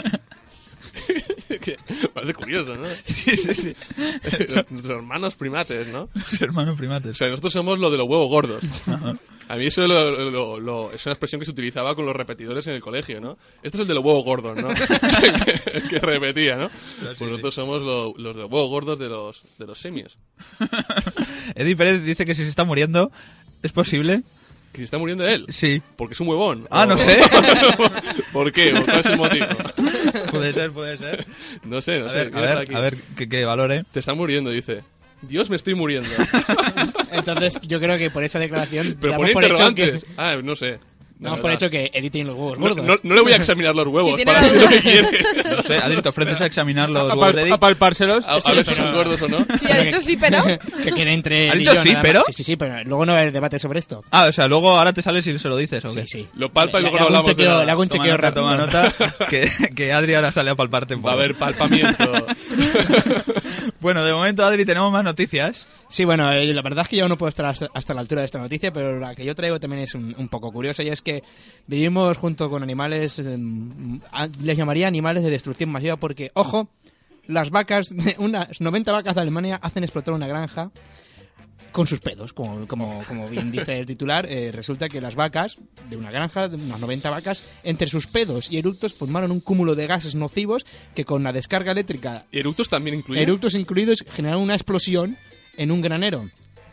Que parece curioso, ¿no? Sí. Nuestros hermanos primates, ¿no? Los hermanos primates. O sea, nosotros somos lo de los huevos gordos. Ajá. A mí eso es una expresión que se utilizaba con los repetidores en el colegio, ¿no? Este es el de los huevos gordos, ¿no? el que repetía, ¿no? Pues nosotros somos los de los huevos gordos de los simios. Eddie Pérez dice que si se está muriendo, ¿es posible? ¿Que se está muriendo él? Sí. Porque es un huevón. No sé. ¿Por qué? ¿Cuál es el motivo? Puede ser. No sé. A ver, que valore. Te está muriendo, dice. Dios, me estoy muriendo. Entonces, yo creo que por esa declaración... Pero pone interrogantes. No sé. Damos por hecho que Eddie tiene los huevos gordos. No le voy a examinar los huevos si para hacer lo que quiere. No sé, Adri, ¿te ofreces a examinar los huevos de Eddie? ¿A palpárselos? A ver si son gordos o no. Sí, ha dicho sí, pero... Que quede entre... ¿Ha dicho sí, pero? Sí, pero luego no va a haber debate sobre esto. O sea, luego ahora te sales y se lo dices, ¿o qué? Sí. Lo palpa y luego no hablamos de nada. Le hago un chequeo rápido. Toma nota, que Adri ahora sale a palparte un poco. Va a haber palpamiento. Bueno, de momento, Adri, tenemos más noticias. Sí, bueno, la verdad es que yo no puedo estar hasta la altura de esta noticia, pero la que yo traigo también es un poco curiosa, y es que vivimos junto con animales, les llamaría animales de destrucción masiva, porque, ojo, las vacas, unas 90 vacas de Alemania hacen explotar una granja con sus pedos, como bien dice el titular. Resulta que las vacas de una granja, de unas 90 vacas, entre sus pedos y eructos formaron un cúmulo de gases nocivos que con la descarga eléctrica... ¿Eructos también incluidos? Eructos incluidos generaron una explosión en un granero.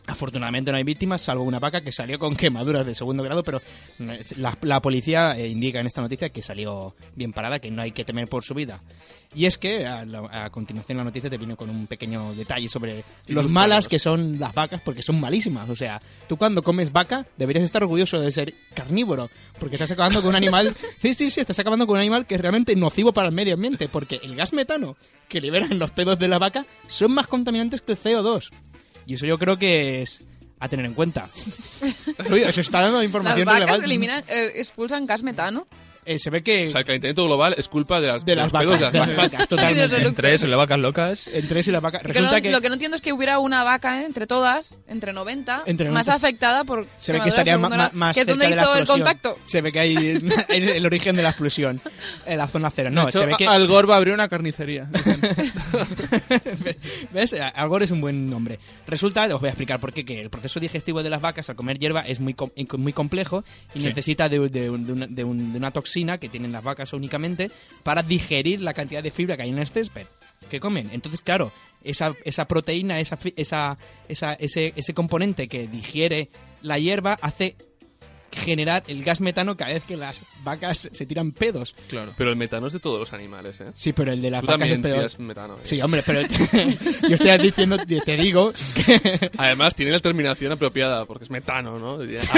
Afortunadamente no hay víctimas, salvo una vaca que salió con quemaduras de 2º grado, pero la policía indica en esta noticia que salió bien parada, que no hay que temer por su vida. Y es que a continuación la noticia te viene con un pequeño detalle sobre los malas que son las vacas, porque son malísimas. O sea, tú cuando comes vaca deberías estar orgulloso de ser carnívoro, porque estás acabando con un animal... Sí, estás acabando con un animal que es realmente nocivo para el medio ambiente, porque el gas metano que liberan los pedos de la vaca son más contaminantes que el CO2. Y eso yo creo que es a tener en cuenta. Oye, eso está dando información relevante. ¿Las vacas expulsan gas metano? Se ve que... O sea, el calentamiento global es culpa de las vacas. Totalmente. Entre eso y las vacas locas. Entre eso y las vacas. Resulta que lo que no entiendo es que hubiera una vaca entre todas, entre 90, más afectada por... Se ve que estaría más que es donde hizo el contacto. Se ve que hay el origen de la explosión. En la zona cero. No, hecho, se ve que... Al Gore va a abrir una carnicería. ¿Ves? Al Gore es un buen nombre. Resulta, os voy a explicar por qué, que el proceso digestivo de las vacas al comer hierba es muy complejo y necesita de una toxina que tienen las vacas únicamente para digerir la cantidad de fibra que hay en el césped que comen. Entonces, claro, esa proteína, ese componente que digiere la hierba hace generar el gas metano cada vez que las vacas se tiran pedos. Claro. Pero el metano es de todos los animales, ¿eh? Sí, pero el de las Tú vacas es también peor. tiras metano, ¿eh? Sí, hombre, pero yo estoy diciendo, te digo que... Además, tiene la terminación apropiada, porque es metano, ¿no?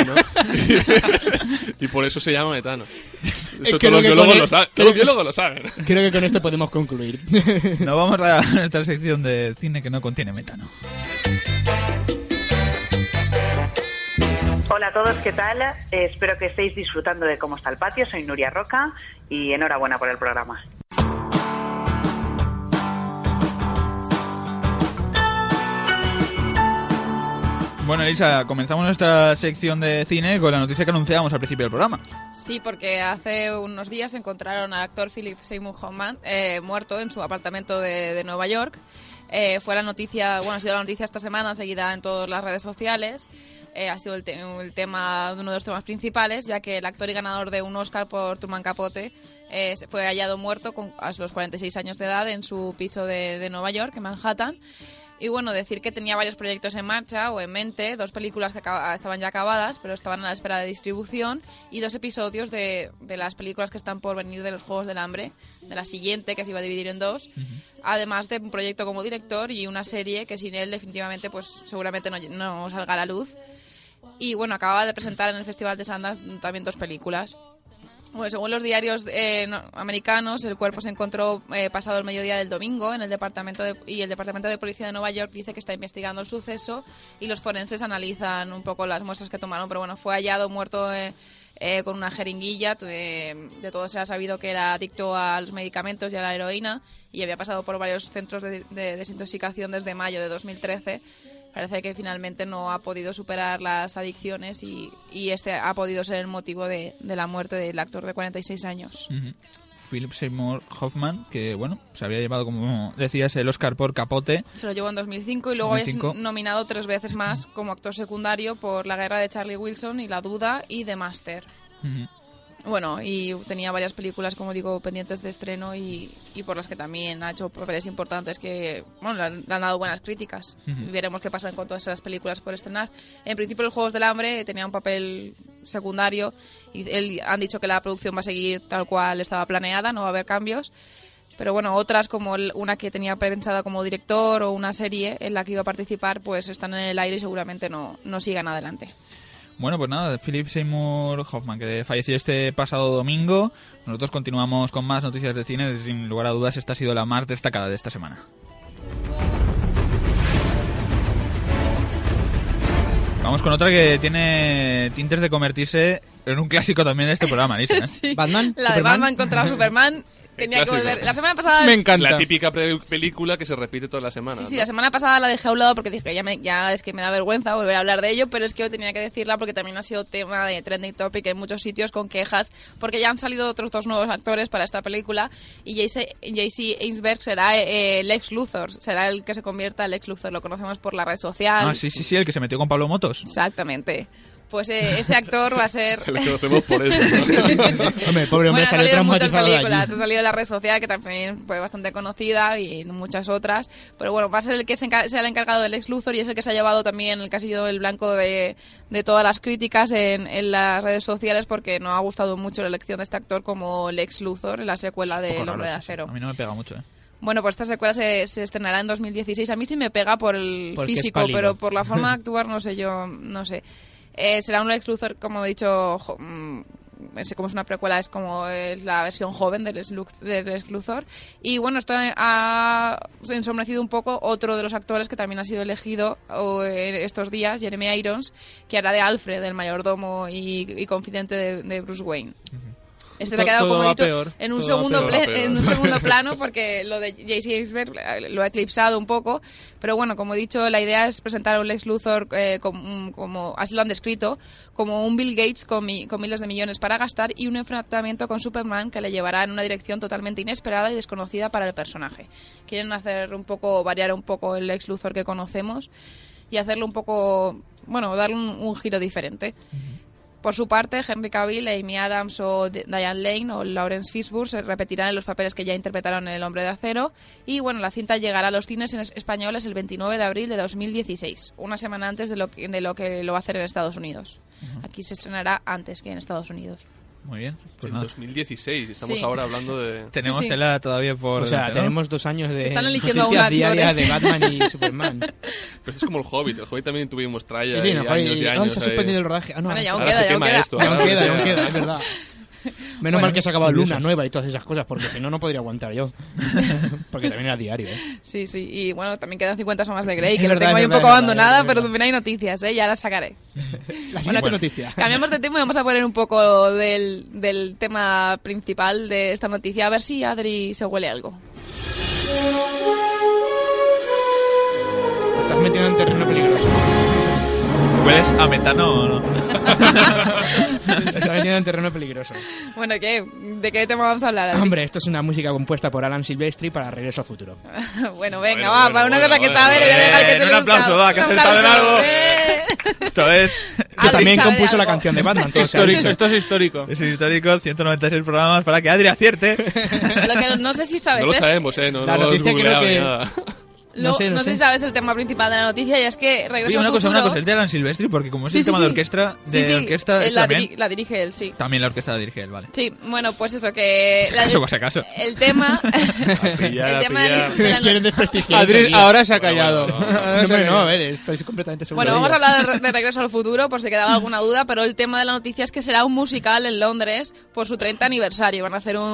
Y por eso se llama metano. Eso todos los biólogos lo saben. Creo que con esto podemos concluir. No vamos a nuestra sección de cine que no contiene metano. Hola a todos, ¿qué tal? Espero que estéis disfrutando de Cómo está el patio. Soy Nuria Roca y enhorabuena por el programa. Bueno, Elisa, comenzamos nuestra sección de cine con la noticia que anunciábamos al principio del programa. Sí, porque hace unos días encontraron al actor Philip Seymour Hoffman muerto en su apartamento de Nueva York. Fue la noticia, ha sido la noticia esta semana, seguida en todas las redes sociales. Ha sido el tema, uno de los temas principales, ya que el actor y ganador de un Oscar por Truman Capote fue hallado muerto a los 46 años de edad en su piso de Nueva York, en Manhattan. Y bueno, decir que tenía varios proyectos en marcha o en mente, 2 películas que estaban ya acabadas, pero estaban a la espera de distribución, y 2 episodios de las películas que están por venir de los Juegos del Hambre, de la siguiente, que se iba a dividir en 2, además de un proyecto como director y una serie que sin él definitivamente pues seguramente no salga a la luz. Y bueno, acababa de presentar en el Festival de Sundance también 2 películas. Bueno, según los diarios americanos, el cuerpo se encontró pasado el mediodía del domingo en el departamento de Policía de Nueva York dice que está investigando el suceso y los forenses analizan un poco las muestras que tomaron, pero bueno, fue hallado muerto con una jeringuilla. De todo se ha sabido que era adicto a los medicamentos y a la heroína y había pasado por varios centros de desintoxicación desde mayo de 2013. Parece que finalmente no ha podido superar las adicciones y este ha podido ser el motivo de la muerte del actor de 46 años. Philip Seymour Hoffman, que bueno, se había llevado, como decías, el Oscar por Capote. Se lo llevó en 2005 y luego es nominado 3 veces más como actor secundario por La guerra de Charlie Wilson y La duda y The Master. Bueno, y tenía varias películas, como digo, pendientes de estreno y por las que también ha hecho papeles importantes que, bueno, le han dado buenas críticas. Y veremos qué pasa con todas esas películas por estrenar. En principio, Los Juegos del Hambre tenía un papel secundario y han dicho que la producción va a seguir tal cual estaba planeada, no va a haber cambios. Pero bueno, otras como una que tenía pensada como director o una serie en la que iba a participar, pues están en el aire y seguramente no sigan adelante. Bueno, pues nada, Philip Seymour Hoffman, que falleció este pasado domingo. Nosotros continuamos con más noticias de cine. Sin lugar a dudas, esta ha sido la más destacada de esta semana. Vamos con otra que tiene tintes de convertirse en un clásico también de este programa, Lisa, ¿eh? Sí, ¿Batman? La de Batman contra Superman. Tenía que volver. La semana pasada... Me encanta. La típica película que se repite toda la semana. Sí, ¿no? La semana pasada la dejé a un lado porque dije, ya es que me da vergüenza volver a hablar de ello, pero es que hoy tenía que decirla porque también ha sido tema de trending topic en muchos sitios con quejas, porque ya han salido otros 2 nuevos actores para esta película y Jesse Eisenberg será Lex Luthor, será el que se convierta en Lex Luthor. Lo conocemos por la red social. Ah, sí, el que se metió con Pablo Motos. Exactamente. pues ese actor va a ser... Le conocemos por eso, ¿no? Hombre, pobre hombre, ha salió salido en muchas traumatizado de películas, allí. ha salido en la red social, que también fue bastante conocida, y en muchas otras. Pero bueno, va a ser el que sea el encargado del Lex Luthor, y es el que se ha llevado también, el que ha sido el blanco de todas las críticas en las redes sociales, porque no ha gustado mucho la elección de este actor como Lex Luthor en la secuela de El Hombre de Acero. A mí no me pega mucho, Bueno, pues esta secuela se estrenará en 2016. A mí sí me pega por el Porque físico, es pálido. pero por la forma de actuar, no sé, yo no sé. Será un Lex Luthor, como he dicho, como es una precuela, es como es la versión joven del Lex Luthor. Y bueno, esto ha ensombrecido un poco otro de los actores que también ha sido elegido estos días, Jeremy Irons, que hará de Alfred, el mayordomo y confidente de Bruce Wayne. Este se ha quedado, como he dicho, en un segundo plano, porque lo de J.C. Eisenberg lo ha eclipsado un poco. Pero bueno, como he dicho, la idea es presentar a un Lex Luthor, como así lo han descrito, como un Bill Gates con miles de millones para gastar, y un enfrentamiento con Superman que le llevará en una dirección totalmente inesperada y desconocida para el personaje. Quieren variar un poco el Lex Luthor que conocemos y hacerlo un poco, bueno, darle un giro diferente. Por su parte, Henry Cavill, Amy Adams o Diane Lane o Lawrence Fishburne se repetirán en los papeles que ya interpretaron en El Hombre de Acero. Y bueno, la cinta llegará a los cines españoles el 29 de abril de 2016, una semana antes de lo que lo va a hacer en Estados Unidos. Aquí se estrenará antes que en Estados Unidos. Muy bien. Pues en nada. 2016, estamos Sí. ahora hablando de... Tenemos tela todavía por... O sea, delante, ¿no? tenemos 2 años de Se están eligiendo noticias a un actor, diarias ¿eh? de Batman y Superman. Pero esto es como el Hobbit. El Hobbit también tuvimos tralla Sí, y no, años y años. se ha suspendido el rodaje. Ah, no, Bueno, ya ahora aún Ahora se queda, quema queda. esto. aún ahora queda, se- aún queda, es verdad. Menos mal que se acaba Luna Nueva y todas esas cosas, porque si no, no podría aguantar yo. Porque también era diario, ¿eh? Sí, y bueno, también quedan 50 somas de Grey, que Es lo verdad, tengo ahí es un verdad, poco es abandonada, verdad, es pero verdad. también hay noticias, ya las sacaré. La siguiente noticia. Cambiamos de tema y vamos a poner un poco del tema principal de esta noticia, a ver si Adri se huele algo. Te estás metiendo en terreno peligroso. ¿Hueles a metano o no? Te estás metiendo en terreno peligroso. Bueno, ¿de qué tema vamos a hablar, Adri? Hombre, esto es una música compuesta por Alan Silvestri para Regreso al Futuro. Bueno, venga, Bueno, para una cosa que bueno, sabe, le voy a dejar que se un luzca. aplauso, va, que ha Un acertado en aplauso, algo. Esto es... Que Adri también sabe compuso la algo. canción de Batman. todo se ha dicho. Esto es histórico. Es histórico, 196 programas para que Adri acierte. Lo que no sé si sabes No lo es... sabemos, no La hemos noticia creo googleado ni que- nada. No sé. si sabes el tema principal de la noticia, y es que Regreso Oye, al una Futuro... cosa, es de Alan Silvestri, porque como es Sí, el sí, tema de sí. orquesta, Sí, orquesta es la también... la dirige él, sí. También la orquesta la dirige él, vale. Sí, bueno, pues eso, que... Eso, por si acaso. El tema... pillar, el tema de pillar. de la Quieren desprestigiar. Adri enseguida. ahora se ha callado. Bueno, bueno, Ahora se ha Hombre, no, callado. a ver, estoy completamente seguro. Bueno, de vamos a ello. hablar de Regreso al Futuro, por si quedaba alguna duda, pero el tema de la noticia es que será un musical en Londres por su 30 aniversario. Van a hacer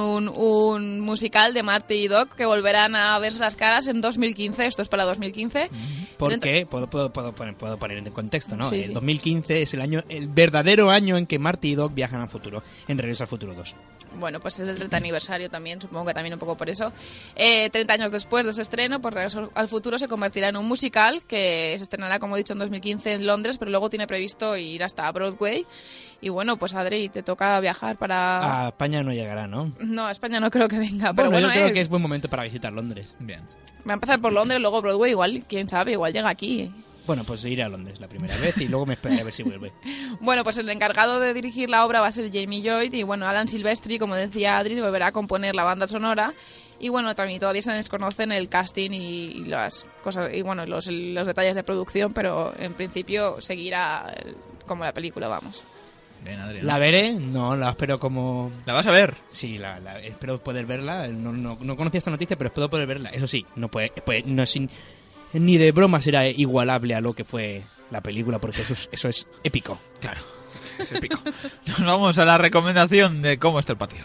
un musical de Marty y Doc que volverán a verse las caras en 2015. Esto es para 2015. Porque puedo poner en contexto, ¿no? Sí, El sí. 2015 es el verdadero año en que Marty y Doc viajan al futuro, en Regreso al Futuro 2. Bueno, pues es el 30 aniversario también, supongo que también un poco por eso. 30 años después de su estreno, pues Regreso al Futuro se convertirá en un musical que se estrenará, como he dicho, en 2015 en Londres, pero luego tiene previsto ir hasta Broadway. Y bueno, pues Adri, te toca viajar para... A España no llegará, ¿no? No, a España no creo que venga, pero bueno, yo creo que es buen momento para visitar Londres. Bien. va a empezar por Londres, luego Broadway, igual, quién sabe, igual llega aquí. Bueno, pues iré a Londres la primera vez y luego me esperaré a ver si vuelve. Bueno, pues el encargado de dirigir la obra va a ser Jamie Lloyd y bueno, Alan Silvestri, como decía Adri, volverá a componer la banda sonora y bueno, también todavía se desconocen el casting y las cosas y bueno, los detalles de producción, pero en principio seguirá como la película, vamos. Bien, Adrián. ¿La veré? No, la espero como... ¿La vas a ver? Sí, espero poder verla. No conocía esta noticia, pero espero poder verla. Eso sí, no es ni de broma será igualable a lo que fue la película, porque eso es épico. Claro, es épico. Nos vamos a la recomendación de cómo está el patio.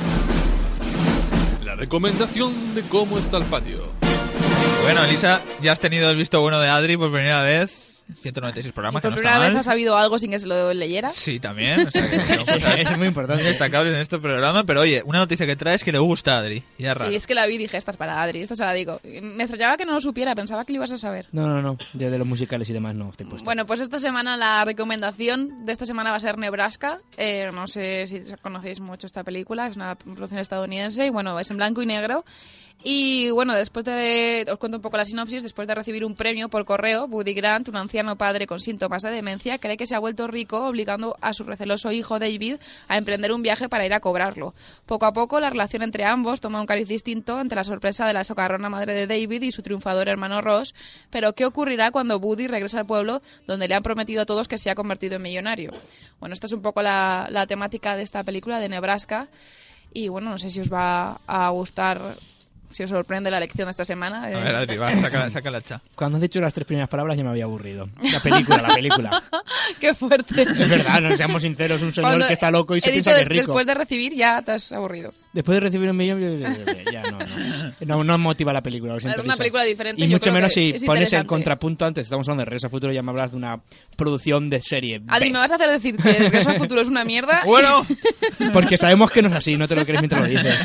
La recomendación de cómo está el patio. Bueno, Elisa, ya has tenido el visto bueno de Adri por primera vez. 196 programas, ¿Y por que no primera está vez mal. has sabido algo sin que se lo leyera? Sí, también. O sea, que son Sí, cosas es muy importante. muy destacables en este programa. Pero oye, una noticia que traes que le gusta a Adri. Y es raro. Sí, es que la vi y dije, esta es para Adri, esta se la digo. Me extrañaba que no lo supiera, pensaba que lo ibas a saber. No. Yo de los musicales y demás no estoy puesto. Bueno, pues esta semana la recomendación de esta semana va a ser Nebraska. No sé si conocéis mucho esta película, es una producción estadounidense y bueno, es en blanco y negro. Y bueno, os cuento un poco la sinopsis. Después de recibir un premio por correo, Woody Grant, un anciano anciano padre con síntomas de demencia cree que se ha vuelto rico obligando a su receloso hijo David a emprender un viaje para ir a cobrarlo. Poco a poco la relación entre ambos toma un cariz distinto ante la sorpresa de la socarrona madre de David y su triunfador hermano Ross. Pero ¿qué ocurrirá cuando Woody regresa al pueblo donde le han prometido a todos que se ha convertido en millonario? Bueno, esta es un poco la temática de esta película de Nebraska y bueno, no sé si os va a gustar, si os sorprende la lección de esta semana. A ver, Adri, va, saca la hacha. Cuando has dicho las 3 primeras palabras ya me había aburrido. La película. Qué fuerte. Es verdad, no seamos sinceros, un señor que está loco y se piensa que es rico. Después de recibir ya te has aburrido. Después de recibir 1 millón, ya no motiva la película. Lo siento, es una película diferente. Y mucho menos si pones el contrapunto antes. Estamos hablando de Regreso al Futuro, ya me hablas de una producción de serie. Adri, ¿me vas a hacer decir que Regreso al Futuro es una mierda? Bueno. Porque sabemos que no es así, no te lo crees mientras lo dices.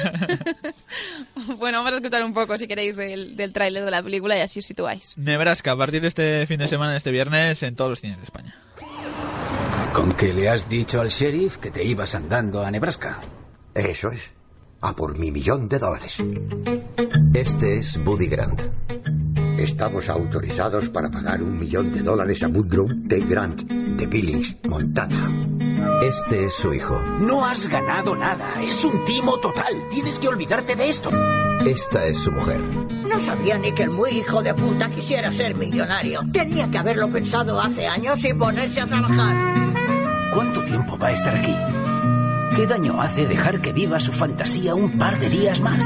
Bueno, vamos a escuchar un poco, si queréis, del tráiler de la película y así os situáis. Nebraska, a partir de este fin de semana, este viernes, en todos los cines de España. ¿Con qué le has dicho al sheriff que te ibas andando a Nebraska? Eso es. A por mi $1.000.000. Este es Woody Grant. Estamos autorizados para pagar $1 millón a Woodrow T. Grant, de Billings, Montana. Este es su hijo. No has ganado nada. Es un timo total. Tienes que olvidarte de esto. Esta es su mujer. No sabía ni que el muy hijo de puta quisiera ser millonario. Tenía que haberlo pensado hace años y ponerse a trabajar. ¿Cuánto tiempo va a estar aquí? ¿Qué daño hace dejar que viva su fantasía un par de días más?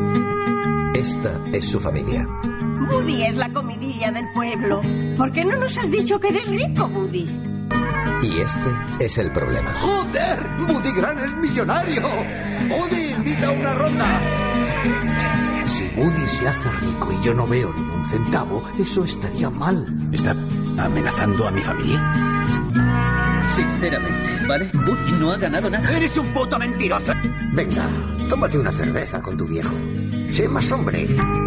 Esta es su familia. Woody es la comidilla del pueblo. ¿Por qué no nos has dicho que eres rico, Woody? Y este es el problema. ¡Joder! ¡Woody Grant es millonario! ¡Woody, invita a una ronda! Si Woody se hace rico y yo no veo ni un centavo, eso estaría mal. ¿Está amenazando a mi familia? Sinceramente, ¿vale? Woody no ha ganado nada. ¡Eres un puto mentiroso! Venga, tómate una cerveza con tu viejo. Sé más hombre.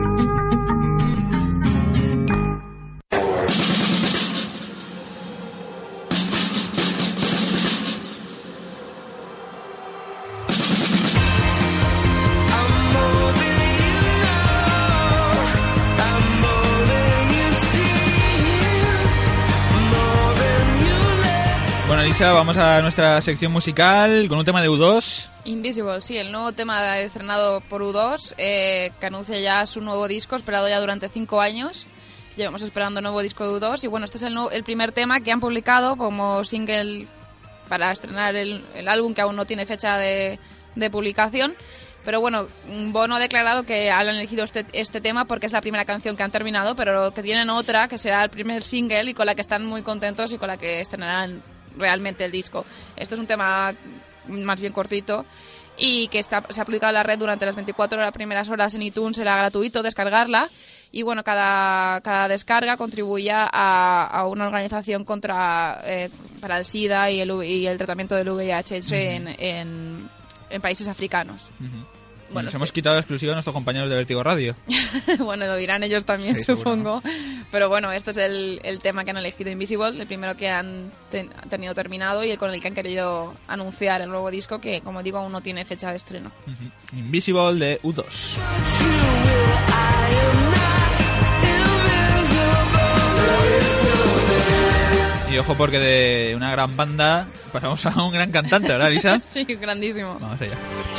Vamos a nuestra sección musical con un tema de U2. Invisible, sí, el nuevo tema estrenado por U2, que anuncia ya su nuevo disco, esperado ya durante 5 años. Llevamos esperando nuevo disco de U2 y bueno, este es el primer tema que han publicado como single para estrenar el álbum, que aún no tiene fecha de publicación. Pero bueno, Bono ha declarado que han elegido este tema porque es la primera canción que han terminado, pero que tienen otra que será el primer single y con la que están muy contentos y con la que estrenarán realmente el disco. Esto es un tema más bien cortito y que se ha publicado en la red durante las 24 primeras horas en iTunes. Será gratuito descargarla y bueno, cada descarga contribuye a una organización para el SIDA y el tratamiento del VIH en países africanos. Bueno, nos hemos quitado la exclusiva a nuestros compañeros de Vértigo Radio. Bueno, lo dirán ellos también, sí, supongo. Seguro. Pero bueno, este es el tema que han elegido, Invisible, el primero que han tenido terminado y con el que han querido anunciar el nuevo disco, que como digo aún no tiene fecha de estreno. Invisible de U2. Y ojo, porque de una gran banda pasamos a un gran cantante, ¿verdad, Lisa? Sí, grandísimo. Vamos allá.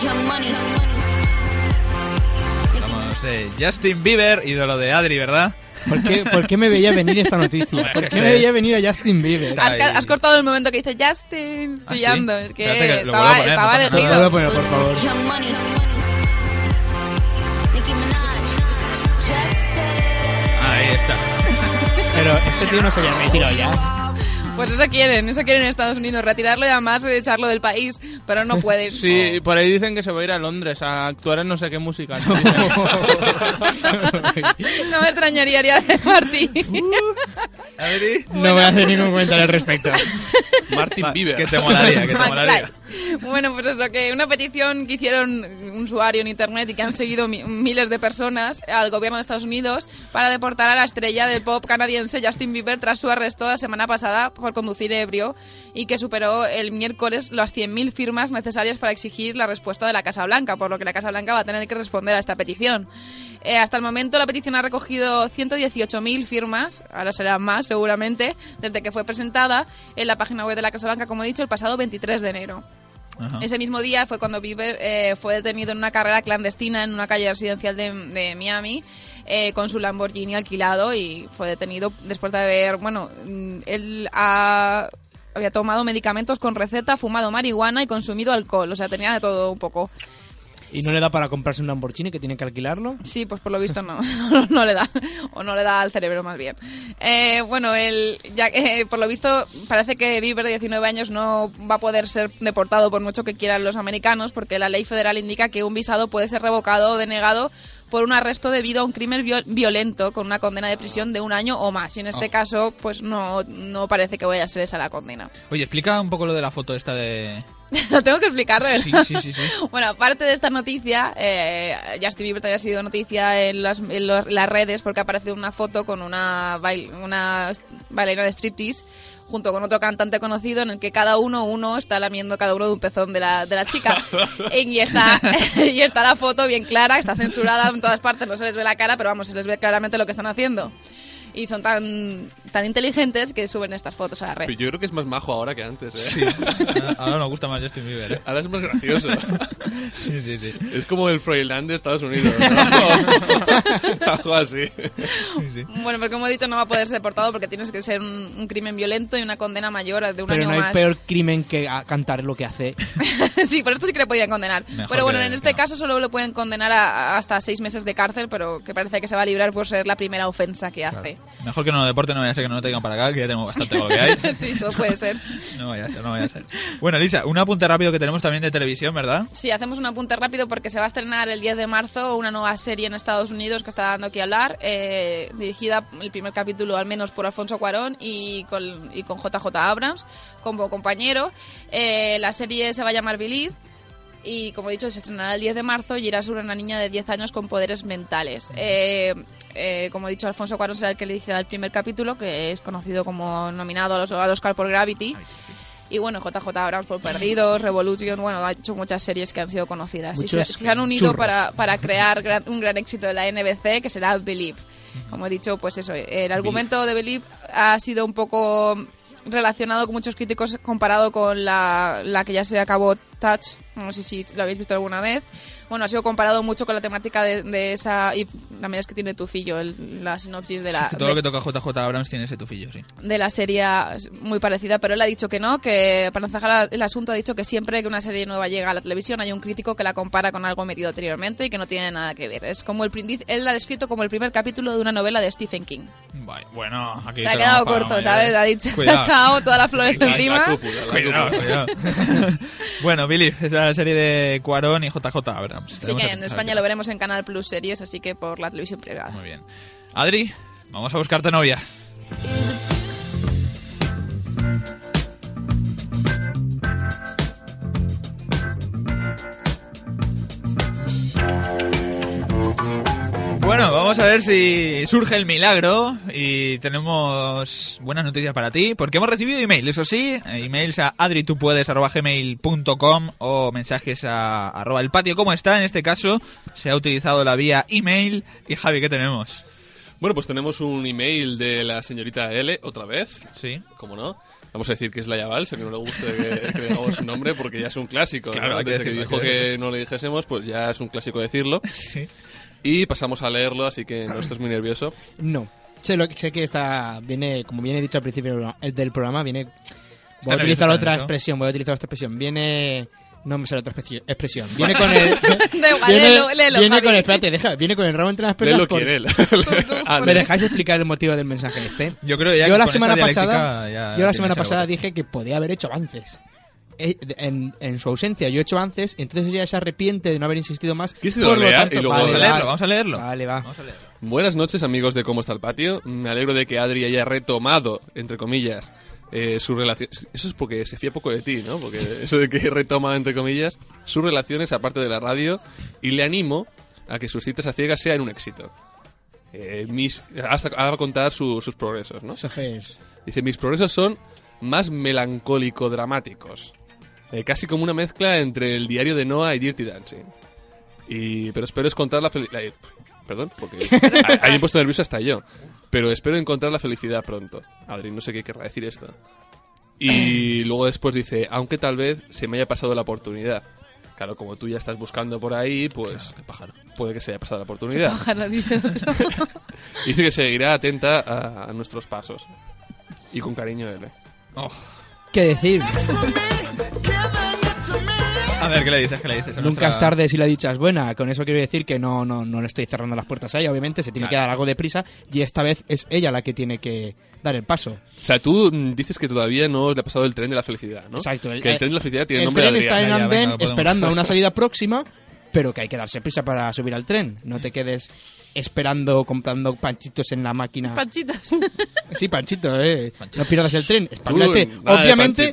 Justin Bieber, ídolo de Adri, ¿verdad? ¿Por qué me veía venir esta noticia? ¿Por qué me veía venir a Justin Bieber? Has cortado el momento que dice Justin, chillando. ¿Ah, sí? Es que estaba de ruido. Lo puedo poner, por favor. Ahí está. Pero este tío no se había retirado ya. Pues eso quieren en Estados Unidos, retirarlo y además echarlo del país, pero no pueden. Sí, por ahí dicen que se va a ir a Londres a actuar en no sé qué musical. No me extrañaría de Martín. No voy a hacer ningún comentario al respecto. Martin Bieber. Que te molaría. Bueno, pues eso, que una petición que hicieron un usuario en internet y que han seguido miles de personas al gobierno de Estados Unidos para deportar a la estrella del pop canadiense Justin Bieber tras su arresto la semana pasada por conducir ebrio y que superó el miércoles las 100.000 firmas necesarias para exigir la respuesta de la Casa Blanca, por lo que la Casa Blanca va a tener que responder a esta petición. Hasta el momento la petición ha recogido 118.000 firmas, ahora serán más seguramente, desde que fue presentada en la página web de la Casa Blanca, como he dicho, el pasado 23 de enero. Ajá. Ese mismo día fue cuando Bieber fue detenido en una carrera clandestina en una calle residencial de Miami con su Lamborghini alquilado y fue detenido después de haber, él había tomado medicamentos con receta, fumado marihuana y consumido alcohol, o sea, tenía de todo un poco. ¿Y no le da para comprarse un Lamborghini que tiene que alquilarlo? Sí, pues por lo visto no le da, o no le da al cerebro más bien. Por lo visto parece que Bieber de 19 años no va a poder ser deportado por mucho que quieran los americanos, porque la ley federal indica que un visado puede ser revocado o denegado por un arresto debido a un crimen violento con una condena de prisión de 1 año o más. Y en este caso, pues no parece que vaya a ser esa la condena. Oye, explica un poco lo de la foto esta de... ¿Lo tengo que explicar? Sí. Bueno, aparte de esta noticia, Justin Bieber también ha sido noticia en las redes porque ha aparecido una foto con una bailarina de striptease junto con otro cantante conocido en el que cada uno está lamiendo cada uno de un pezón de la chica. y está la foto bien clara, está censurada en todas partes, no se les ve la cara, pero vamos, se les ve claramente lo que están haciendo. Y son tan inteligentes que suben estas fotos a la red. Pero yo creo que es más majo ahora que antes, ¿eh? Sí. Ahora nos gusta más Justin Bieber, ¿eh? Ahora es más gracioso. Sí. Es como el Froilán de Estados Unidos, ¿no? Algo así. Sí. Bueno, pero como he dicho, no va a poder ser deportado porque tienes que ser un crimen violento y una condena mayor de un año más. Pero no hay peor crimen que cantar lo que hace. Sí, por esto sí que le podían condenar. Mejor pero bueno, que en este caso solo le pueden condenar hasta 6 meses de cárcel, pero que parece que se va a librar por ser la primera ofensa que hace. Mejor que no deporte, no vaya a ser que no lo tengan para acá, que ya tenemos bastante con lo que hay. Sí, todo puede ser. No vaya a ser. Bueno, Elisa, un apunte rápido que tenemos también de televisión, ¿verdad? Sí, hacemos un apunte rápido porque se va a estrenar el 10 de marzo una nueva serie en Estados Unidos que está dando que hablar, dirigida el primer capítulo al menos por Alfonso Cuarón y con JJ Abrams como compañero. La serie se va a llamar Believe. Y como he dicho, se estrenará el 10 de marzo y irá sobre una niña de 10 años con poderes mentales. Como he dicho, Alfonso Cuarón será el que dirigirá el primer capítulo, que es conocido como nominado al Oscar por Gravity. Y bueno, JJ Abrams por Perdidos, Revolution, ha hecho muchas series que han sido conocidas. Y se han unido para crear un gran éxito de la NBC, que será Believe. Como he dicho, pues eso, el argumento de Believe ha sido un poco relacionado con muchos críticos comparado con la que ya se acabó, Touch, no sé si lo habéis visto alguna vez. Bueno, ha sido comparado mucho con la temática de esa, y también es que tiene tufillo la sinopsis de la... Todo lo que toca JJ Abrams tiene ese tufillo, sí. De la serie es muy parecida, pero él ha dicho que no, que para encajar el asunto ha dicho que siempre que una serie nueva llega a la televisión hay un crítico que la compara con algo metido anteriormente y que no tiene nada que ver. Es como él la ha descrito como el primer capítulo de una novela de Stephen King. Bueno, aquí se ha quedado corto, ¿sabes? Ha dicho, se ha echado todas las flores encima. Cuidado. Bueno, Believe es la serie de Cuarón y JJ Abrams. Sí, que en España lo veremos en Canal Plus Series, así que por la televisión privada. Muy bien. Adri, vamos a buscarte novia. Bueno, vamos a ver si surge el milagro y tenemos buenas noticias para ti, porque hemos recibido email, eso sí, emails a adritupuedes@gmail.com o mensajes a @elpatio, como está. En este caso se ha utilizado la vía email. Y Javi, ¿qué tenemos? Bueno, pues tenemos un email de la señorita L, otra vez. Sí. ¿Cómo no? Vamos a decir que es la Yaval, sé que no le guste que digamos su nombre porque ya es un clásico, claro, ¿no? Desde que dijo que no le dijésemos, pues ya es un clásico decirlo. Sí. Y pasamos a leerlo, así que no estés muy nervioso. No. Sé que viene, como viene dicho al principio del programa, voy a utilizar otra expresión. Viene... No me sale otra expresión. Viene con el... Viene con el rabo entre las piernas. ¿Me dejáis explicar el motivo del mensaje este? Yo creo ya yo la semana pasada dije que podía haber hecho avances. En su ausencia yo he hecho avances, entonces ella se arrepiente de no haber insistido más. ¿Quieres que lo lea? Vamos a leerlo. Vale, va. Buenas noches, amigos de Cómo está el patio. Me alegro de que Adri haya retomado, entre comillas, su relación... Eso es porque se fía poco de ti, ¿no? Porque eso de que retoma, entre comillas, sus relaciones aparte de la radio, y le animo a que sus citas a ciegas sean un éxito. Va a contar sus progresos, ¿no? Dice, mis progresos son más melancólico-dramáticos. Casi como una mezcla entre el diario de Noah y Dirty Dancing. Pero espero encontrar la felicidad... Perdón, porque ahí me he puesto nervioso hasta yo. Pero espero encontrar la felicidad pronto. Adri, no sé qué querrá decir esto. Y luego después dice, aunque tal vez se me haya pasado la oportunidad. Claro, como tú ya estás buscando por ahí, pues puede que se haya pasado la oportunidad. Qué pájaro, dice otro. Dice que seguirá atenta a nuestros pasos. Y con cariño, L. Oh. ¿Qué decir? A ver, ¿qué le dices? Nunca es tarde si la dicha es buena. Con eso quiero decir que no le estoy cerrando las puertas a ella. Obviamente se tiene que dar algo de prisa y esta vez es ella la que tiene que dar el paso. O sea, tú dices que todavía no le ha pasado el tren de la felicidad, ¿no? Exacto. Que el tren de la felicidad tiene nombre de Adrián. El tren está en andén esperando a una salida próxima, próxima, pero que hay que darse prisa para subir al tren. No te quedes esperando, comprando panchitos en la máquina. Panchitos. Sí, panchitos, No pierdas el tren. Espábilate. Obviamente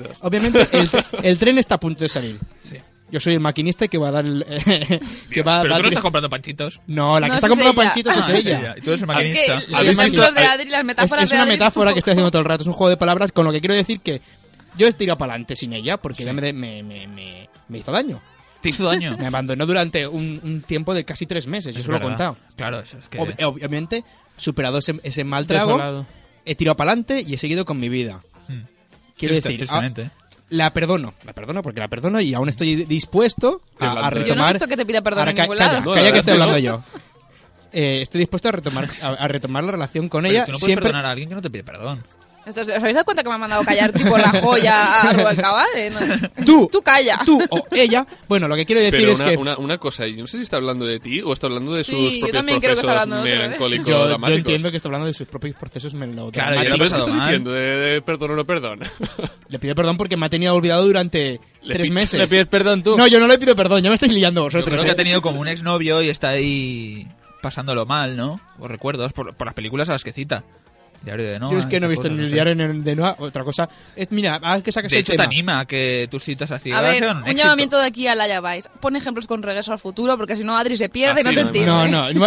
el tren está a punto de salir. Sí. Yo soy el maquinista que va a dar el... Pero tú no estás comprando panchitos. No, la que está comprando panchitos es ella. Y tú eres el maquinista. Es que los ejemplos de Adri, las metáforas es una metáfora que estoy haciendo todo el rato. Es un juego de palabras con lo que quiero decir que yo he tirado para adelante sin ella porque ella me hizo daño. ¿Te hizo daño? Me abandonó durante un tiempo de casi 3 meses. Yo se lo he contado. Claro, eso es que... Obviamente, superado ese mal trago, he tirado para adelante y he seguido con mi vida. Quiero decir... La perdono porque la perdono y aún estoy dispuesto a retomar... Yo no he visto que te pida perdón en ningún lado. Calla que estoy hablando yo. Estoy dispuesto a retomar la relación con ella. Tú no puedes perdonar a alguien que no te pide perdón. ¿Os habéis dado cuenta que me ha mandado callar tipo la joya a Rubalcaba? Tú calla. Tú o ella. Bueno, lo que quiero decir es que... Una cosa, yo no sé si está hablando de ti o está hablando de sus propios procesos melancólicos dramáticos. Yo entiendo que está hablando de sus propios procesos melancólicos. Claro, ¿qué estás diciendo? ¿De perdón o no perdón? Le pido perdón porque me ha tenido olvidado durante 3 meses. ¿Le pides perdón tú? No, yo no le pido perdón, ya me estáis liando vosotros. Yo creo que ha tenido como un exnovio y está ahí pasándolo mal, ¿no? Os recuerdos por las películas a las que cita. Diario de Noah. Yo es que no he visto ni el diario de Noah. Otra cosa es, mira, que sacas de hecho el tema. Te anima a que tus citas a ciegas. A ver, sean un éxito. llamamiento de aquí a Laia Weiss. Pon ejemplos con Regreso al Futuro, porque si no Adri se pierde y no te entiende. No.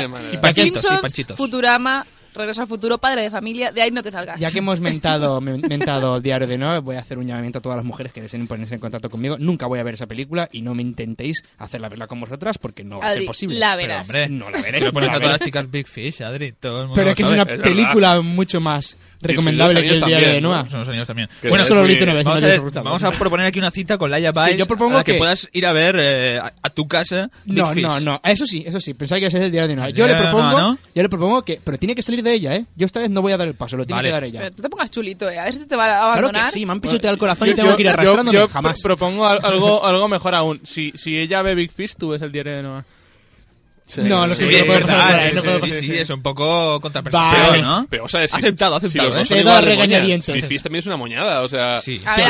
Simpsons, Futurama, Regreso al Futuro, Padre de Familia, de ahí no te salgas. Ya que hemos mentado Diario de Noah, voy a hacer un llamamiento a todas las mujeres que deseen ponerse en contacto conmigo. Nunca voy a ver esa película y no me intentéis hacerla verla con vosotras porque no va a ser posible. La verás. Pero, hombre, no la veré. Pero pones a todas las chicas Big Fish, Adri. Todo el mundo pero es que es una película mucho más recomendable que el Diario de Noah. Son los años también. Bueno, solo lo hice una vez. Vamos a proponer aquí una cita con Laia Weiss. Sí, yo propongo que puedas ir a ver a tu casa Big Fish. No. Eso sí. Pensaba que ese es el Diario de Noah. Yo le propongo que... Pero tiene que salir de ella, ¿eh? Yo esta vez no voy a dar el paso, lo tiene que dar ella. Pero tú te pongas chulito, ¿eh? A ver si te va a abandonar. Claro que sí, me han pisoteado el corazón y tengo que ir arrastrándome. Yo jamás. Propongo algo mejor aún. Si ella ve Big Fish, tú ves el Diario de Noah. Sí, no lo puedo pasar por ahí. Sí, es un poco contraperspectiva, ¿no? Pero, o sea, aceptado. Te da regañadientes. Big Fish también es una moñada, o sea... Sí. A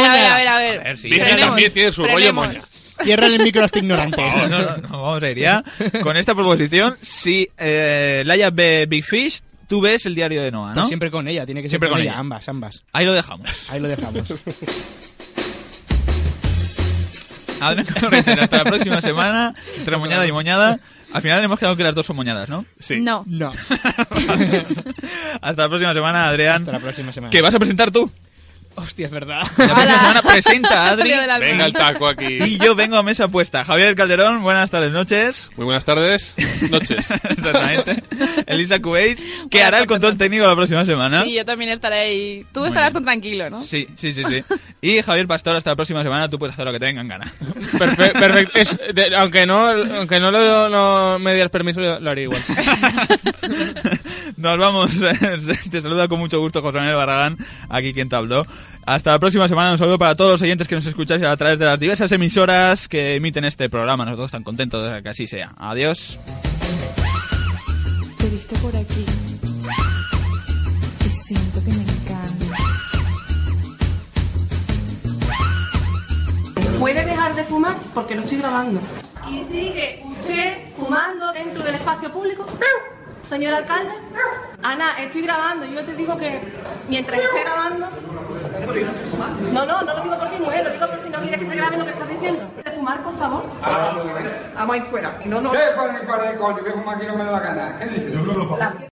ver. Big Fish también tiene su rollo moña. Cierran el micro a este ignorante. No, vamos a ir ya. Con esta proposición, si Laia ve Big Fish, tú ves el Diario de Noah, ¿no? Pero siempre con ella, tiene que ser siempre con ella. Ambas. Ahí lo dejamos. Hasta la próxima semana, entre moñada y moñada. Al final hemos quedado que las dos son moñadas, ¿no? Sí. No. Hasta la próxima semana, Adrián. Hasta la próxima semana. ¿Qué vas a presentar tú? Hostia, es verdad. La próxima semana presenta a Adri. Venga el taco aquí. Y yo vengo a mesa puesta. Javier Calderón, buenas tardes, noches. Muy buenas tardes, noches. Exactamente. Elisa Cubéis, que hará el control técnico la próxima semana. Sí, yo también estaré ahí. Tú estarás tan tranquilo, ¿no? Sí. Y Javier Pastor, hasta la próxima semana, tú puedes hacer lo que tengan ganas. Perfecto. Aunque no me dieras permiso, lo haré igual. Nos vamos. Te saluda con mucho gusto José Manuel Barragán, aquí quien te habló. Hasta la próxima semana. Un saludo para todos los oyentes que nos escucháis a través de las diversas emisoras que emiten este programa. Nosotros estamos contentos de que así sea. Adiós. Te viste por aquí y siento que me encanta. ¿Puede dejar de fumar? Porque lo estoy grabando. ¿Y sigue usted fumando dentro del espacio público? Señor alcalde. Ana, estoy grabando. Yo te digo que mientras esté grabando... No lo digo por ti, mujer, lo digo por si no quieres que se grabe lo que estás diciendo. ¿De fumar, por favor? Vamos a ir fuera. Y no. ¿Qué fuera ni fuera de coño? Voy a fumar aquí, no me da la gana. ¿Qué dices?